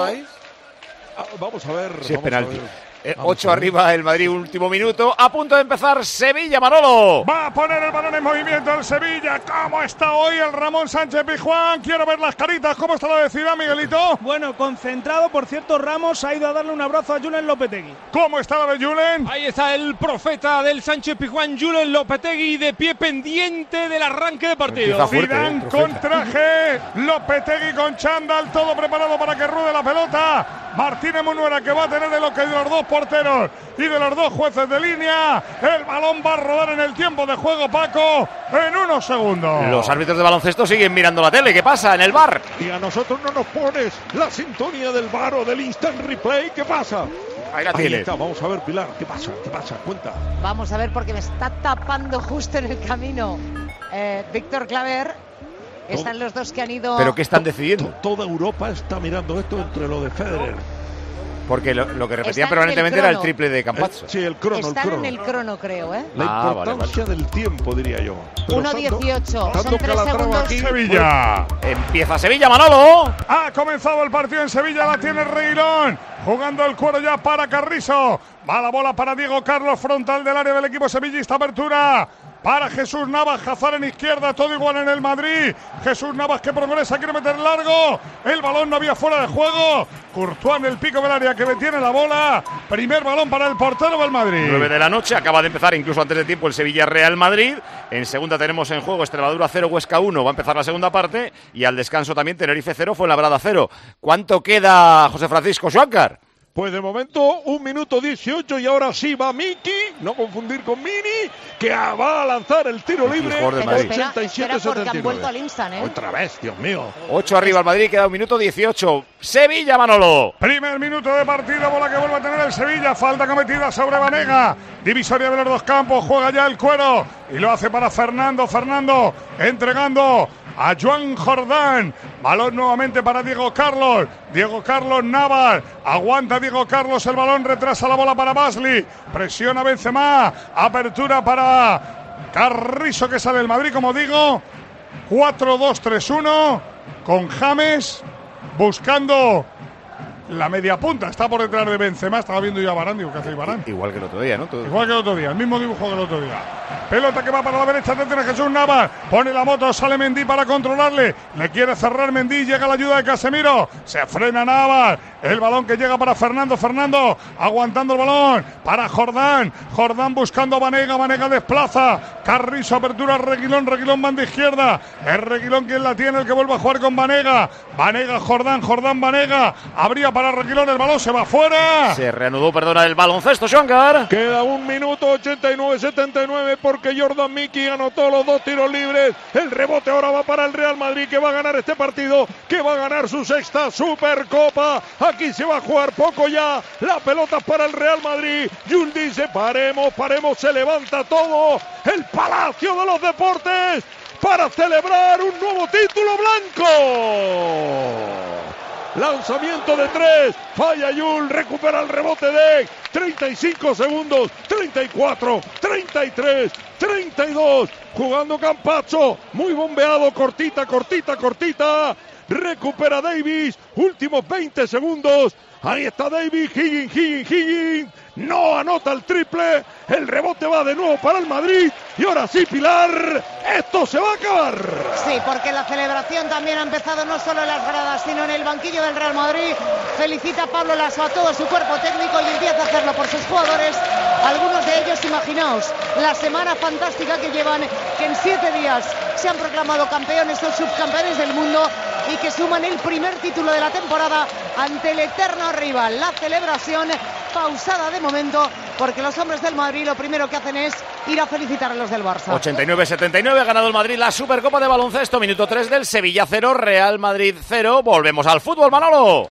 Ah, vamos a ver.
Sí, es
vamos
penalti.
a ver.
Eh, ocho arriba el Madrid, último minuto. A punto de empezar Sevilla, Manolo.
Va a poner el balón en movimiento el Sevilla. ¿Cómo está hoy el Ramón Sánchez Pizjuán? Quiero ver las caritas. ¿Cómo está la decida, Miguelito?
Bueno, concentrado. Por cierto, Ramos ha ido a darle un abrazo a Julen Lopetegui.
¿Cómo está la de Julen?
Ahí está el profeta del Sánchez Pizjuán, Julen Lopetegui, de pie pendiente del arranque de partido.
Zidane eh, con traje, Lopetegui con chándal, todo preparado para que ruede la pelota. Martínez Munuera, que va a tener el ok de los dos porteros y de los dos jueces de línea. El balón va a rodar en el tiempo de juego, Paco, en unos segundos.
Los árbitros de baloncesto siguen mirando la tele. ¿Qué pasa en el V A R?
Y a nosotros no nos pones la sintonía del V A R o del instant replay. ¿Qué pasa?
Ahí la
Ahí
tienes.
está, vamos a ver, Pilar. ¿Qué pasa? ¿Qué pasa? Cuenta.
Vamos a ver, porque me está tapando justo en el camino eh, Víctor Claver. Están los dos que han ido...
¿Pero qué están decidiendo?
Toda Europa está mirando esto entre lo de Federer.
Porque lo, lo que repetían
Están
permanentemente
en el
era el
crono.
triple de Campazzo.
Sí, el crono,
Están
el crono.
en el crono, creo, ¿eh?
La
Ah,
importancia
vale, vale.
del tiempo, diría yo. Pero
uno dieciocho,
dando
son tres
Calatrava
segundos.
aquí,
Sevilla.
Empieza Sevilla, Manolo.
Ha comenzado el partido en Sevilla, la tiene Reguilón. Jugando el cuero ya para Carrizo. Va la bola para Diego Carlos, frontal del área del equipo sevillista. Apertura para Jesús Navas, Hazard en izquierda, todo igual en el Madrid. Jesús Navas que progresa, quiere meter largo. El balón no había fuera de juego. Courtois en el pico del área que detiene la bola. Primer balón para el portero del Madrid.
nueve de la noche, acaba de empezar incluso antes de tiempo el Sevilla-Real Madrid. En segunda tenemos en juego Extremadura cero, Huesca uno. Va a empezar la segunda parte. Y al descanso también Tenerife cero, Fuenlabrada cero. ¿Cuánto queda, José Francisco Schwankar?
Pues de momento un minuto dieciocho y ahora sí va Miki, no confundir con Mini, que va a lanzar el tiro libre.
jugador del
Pero
Madrid.
espera,
ochenta y siete
espera porque
setenta y
han
nueve.
vuelto al instant, ¿eh?
Otra vez, Dios mío.
ocho arriba el Madrid, queda un minuto dieciocho. Sevilla, Manolo.
Primer minuto de partido, bola que vuelve a tener el Sevilla, falta cometida sobre Vanega, divisoria de los dos campos, juega ya el cuero y lo hace para Fernando, Fernando entregando a Joan Jordán, balón nuevamente para Diego Carlos, Diego Carlos Navas, aguanta Diego Carlos el balón, retrasa la bola para Basli, presiona Benzema, apertura para Carrizo que sale el Madrid, como digo, cuatro dos tres uno, con James buscando la media punta, está por detrás de Benzema, estaba viendo yo a Varane, digo, ¿qué hace Varane?
Igual que el otro día, ¿no? Todo.
Igual que el otro día, el mismo dibujo que el otro día. Pelota que va para la derecha, tiene Jesús Navas, pone la moto, sale Mendy para controlarle, le quiere cerrar Mendy, llega la ayuda de Casemiro, se frena Navas, el balón que llega para Fernando, Fernando aguantando el balón, para Jordán, Jordán buscando a Vanega, Vanega desplaza, Carrizo, apertura, Reguilón, Reguilón banda izquierda, es Reguilón quien la tiene, el que vuelve a jugar con Vanega, Vanega, Jordán, Jordán, Vanega, abría para Reguilón, el balón se va fuera.
Se reanudó, perdona, el baloncesto, Schwankar.
Queda un minuto ochenta y nueve setenta y nueve porque Jordan Miki anotó los dos tiros libres. El rebote ahora va para el Real Madrid, que va a ganar este partido, que va a ganar su sexta Supercopa. Aquí se va a jugar poco ya. La pelota para el Real Madrid. Jules dice, paremos, paremos, se levanta todo. El Palacio de los Deportes para celebrar un nuevo título blanco. Lanzamiento de tres, falla Yul, recupera el rebote de treinta y cinco segundos, treinta y cuatro, treinta y tres, treinta y dos, jugando Campazzo, muy bombeado, cortita, cortita, cortita, recupera Davis, últimos veinte segundos, ahí está Davis, Higgins, Higgins, Higgins, no anota el triple, el rebote va de nuevo para el Madrid, y ahora sí, Pilar, esto se va a acabar.
Sí, porque la celebración también ha empezado no solo en las gradas, sino en el banquillo del Real Madrid. Felicita a Pablo Laso, a todo su cuerpo técnico, y empieza a hacerlo por sus jugadores. Algunos de ellos, imaginaos, la semana fantástica que llevan, que en siete días se han proclamado campeones o subcampeones del mundo y que suman el primer título de la temporada ante el eterno rival. La celebración pausada de momento porque los hombres del Madrid lo primero que hacen es ir a felicitar a los del Barça.
ochenta y nueve setenta y nueve, ha ganado el Madrid la Supercopa de baloncesto, minuto tres del Sevilla cero, Real Madrid cero. Volvemos al fútbol, Manolo.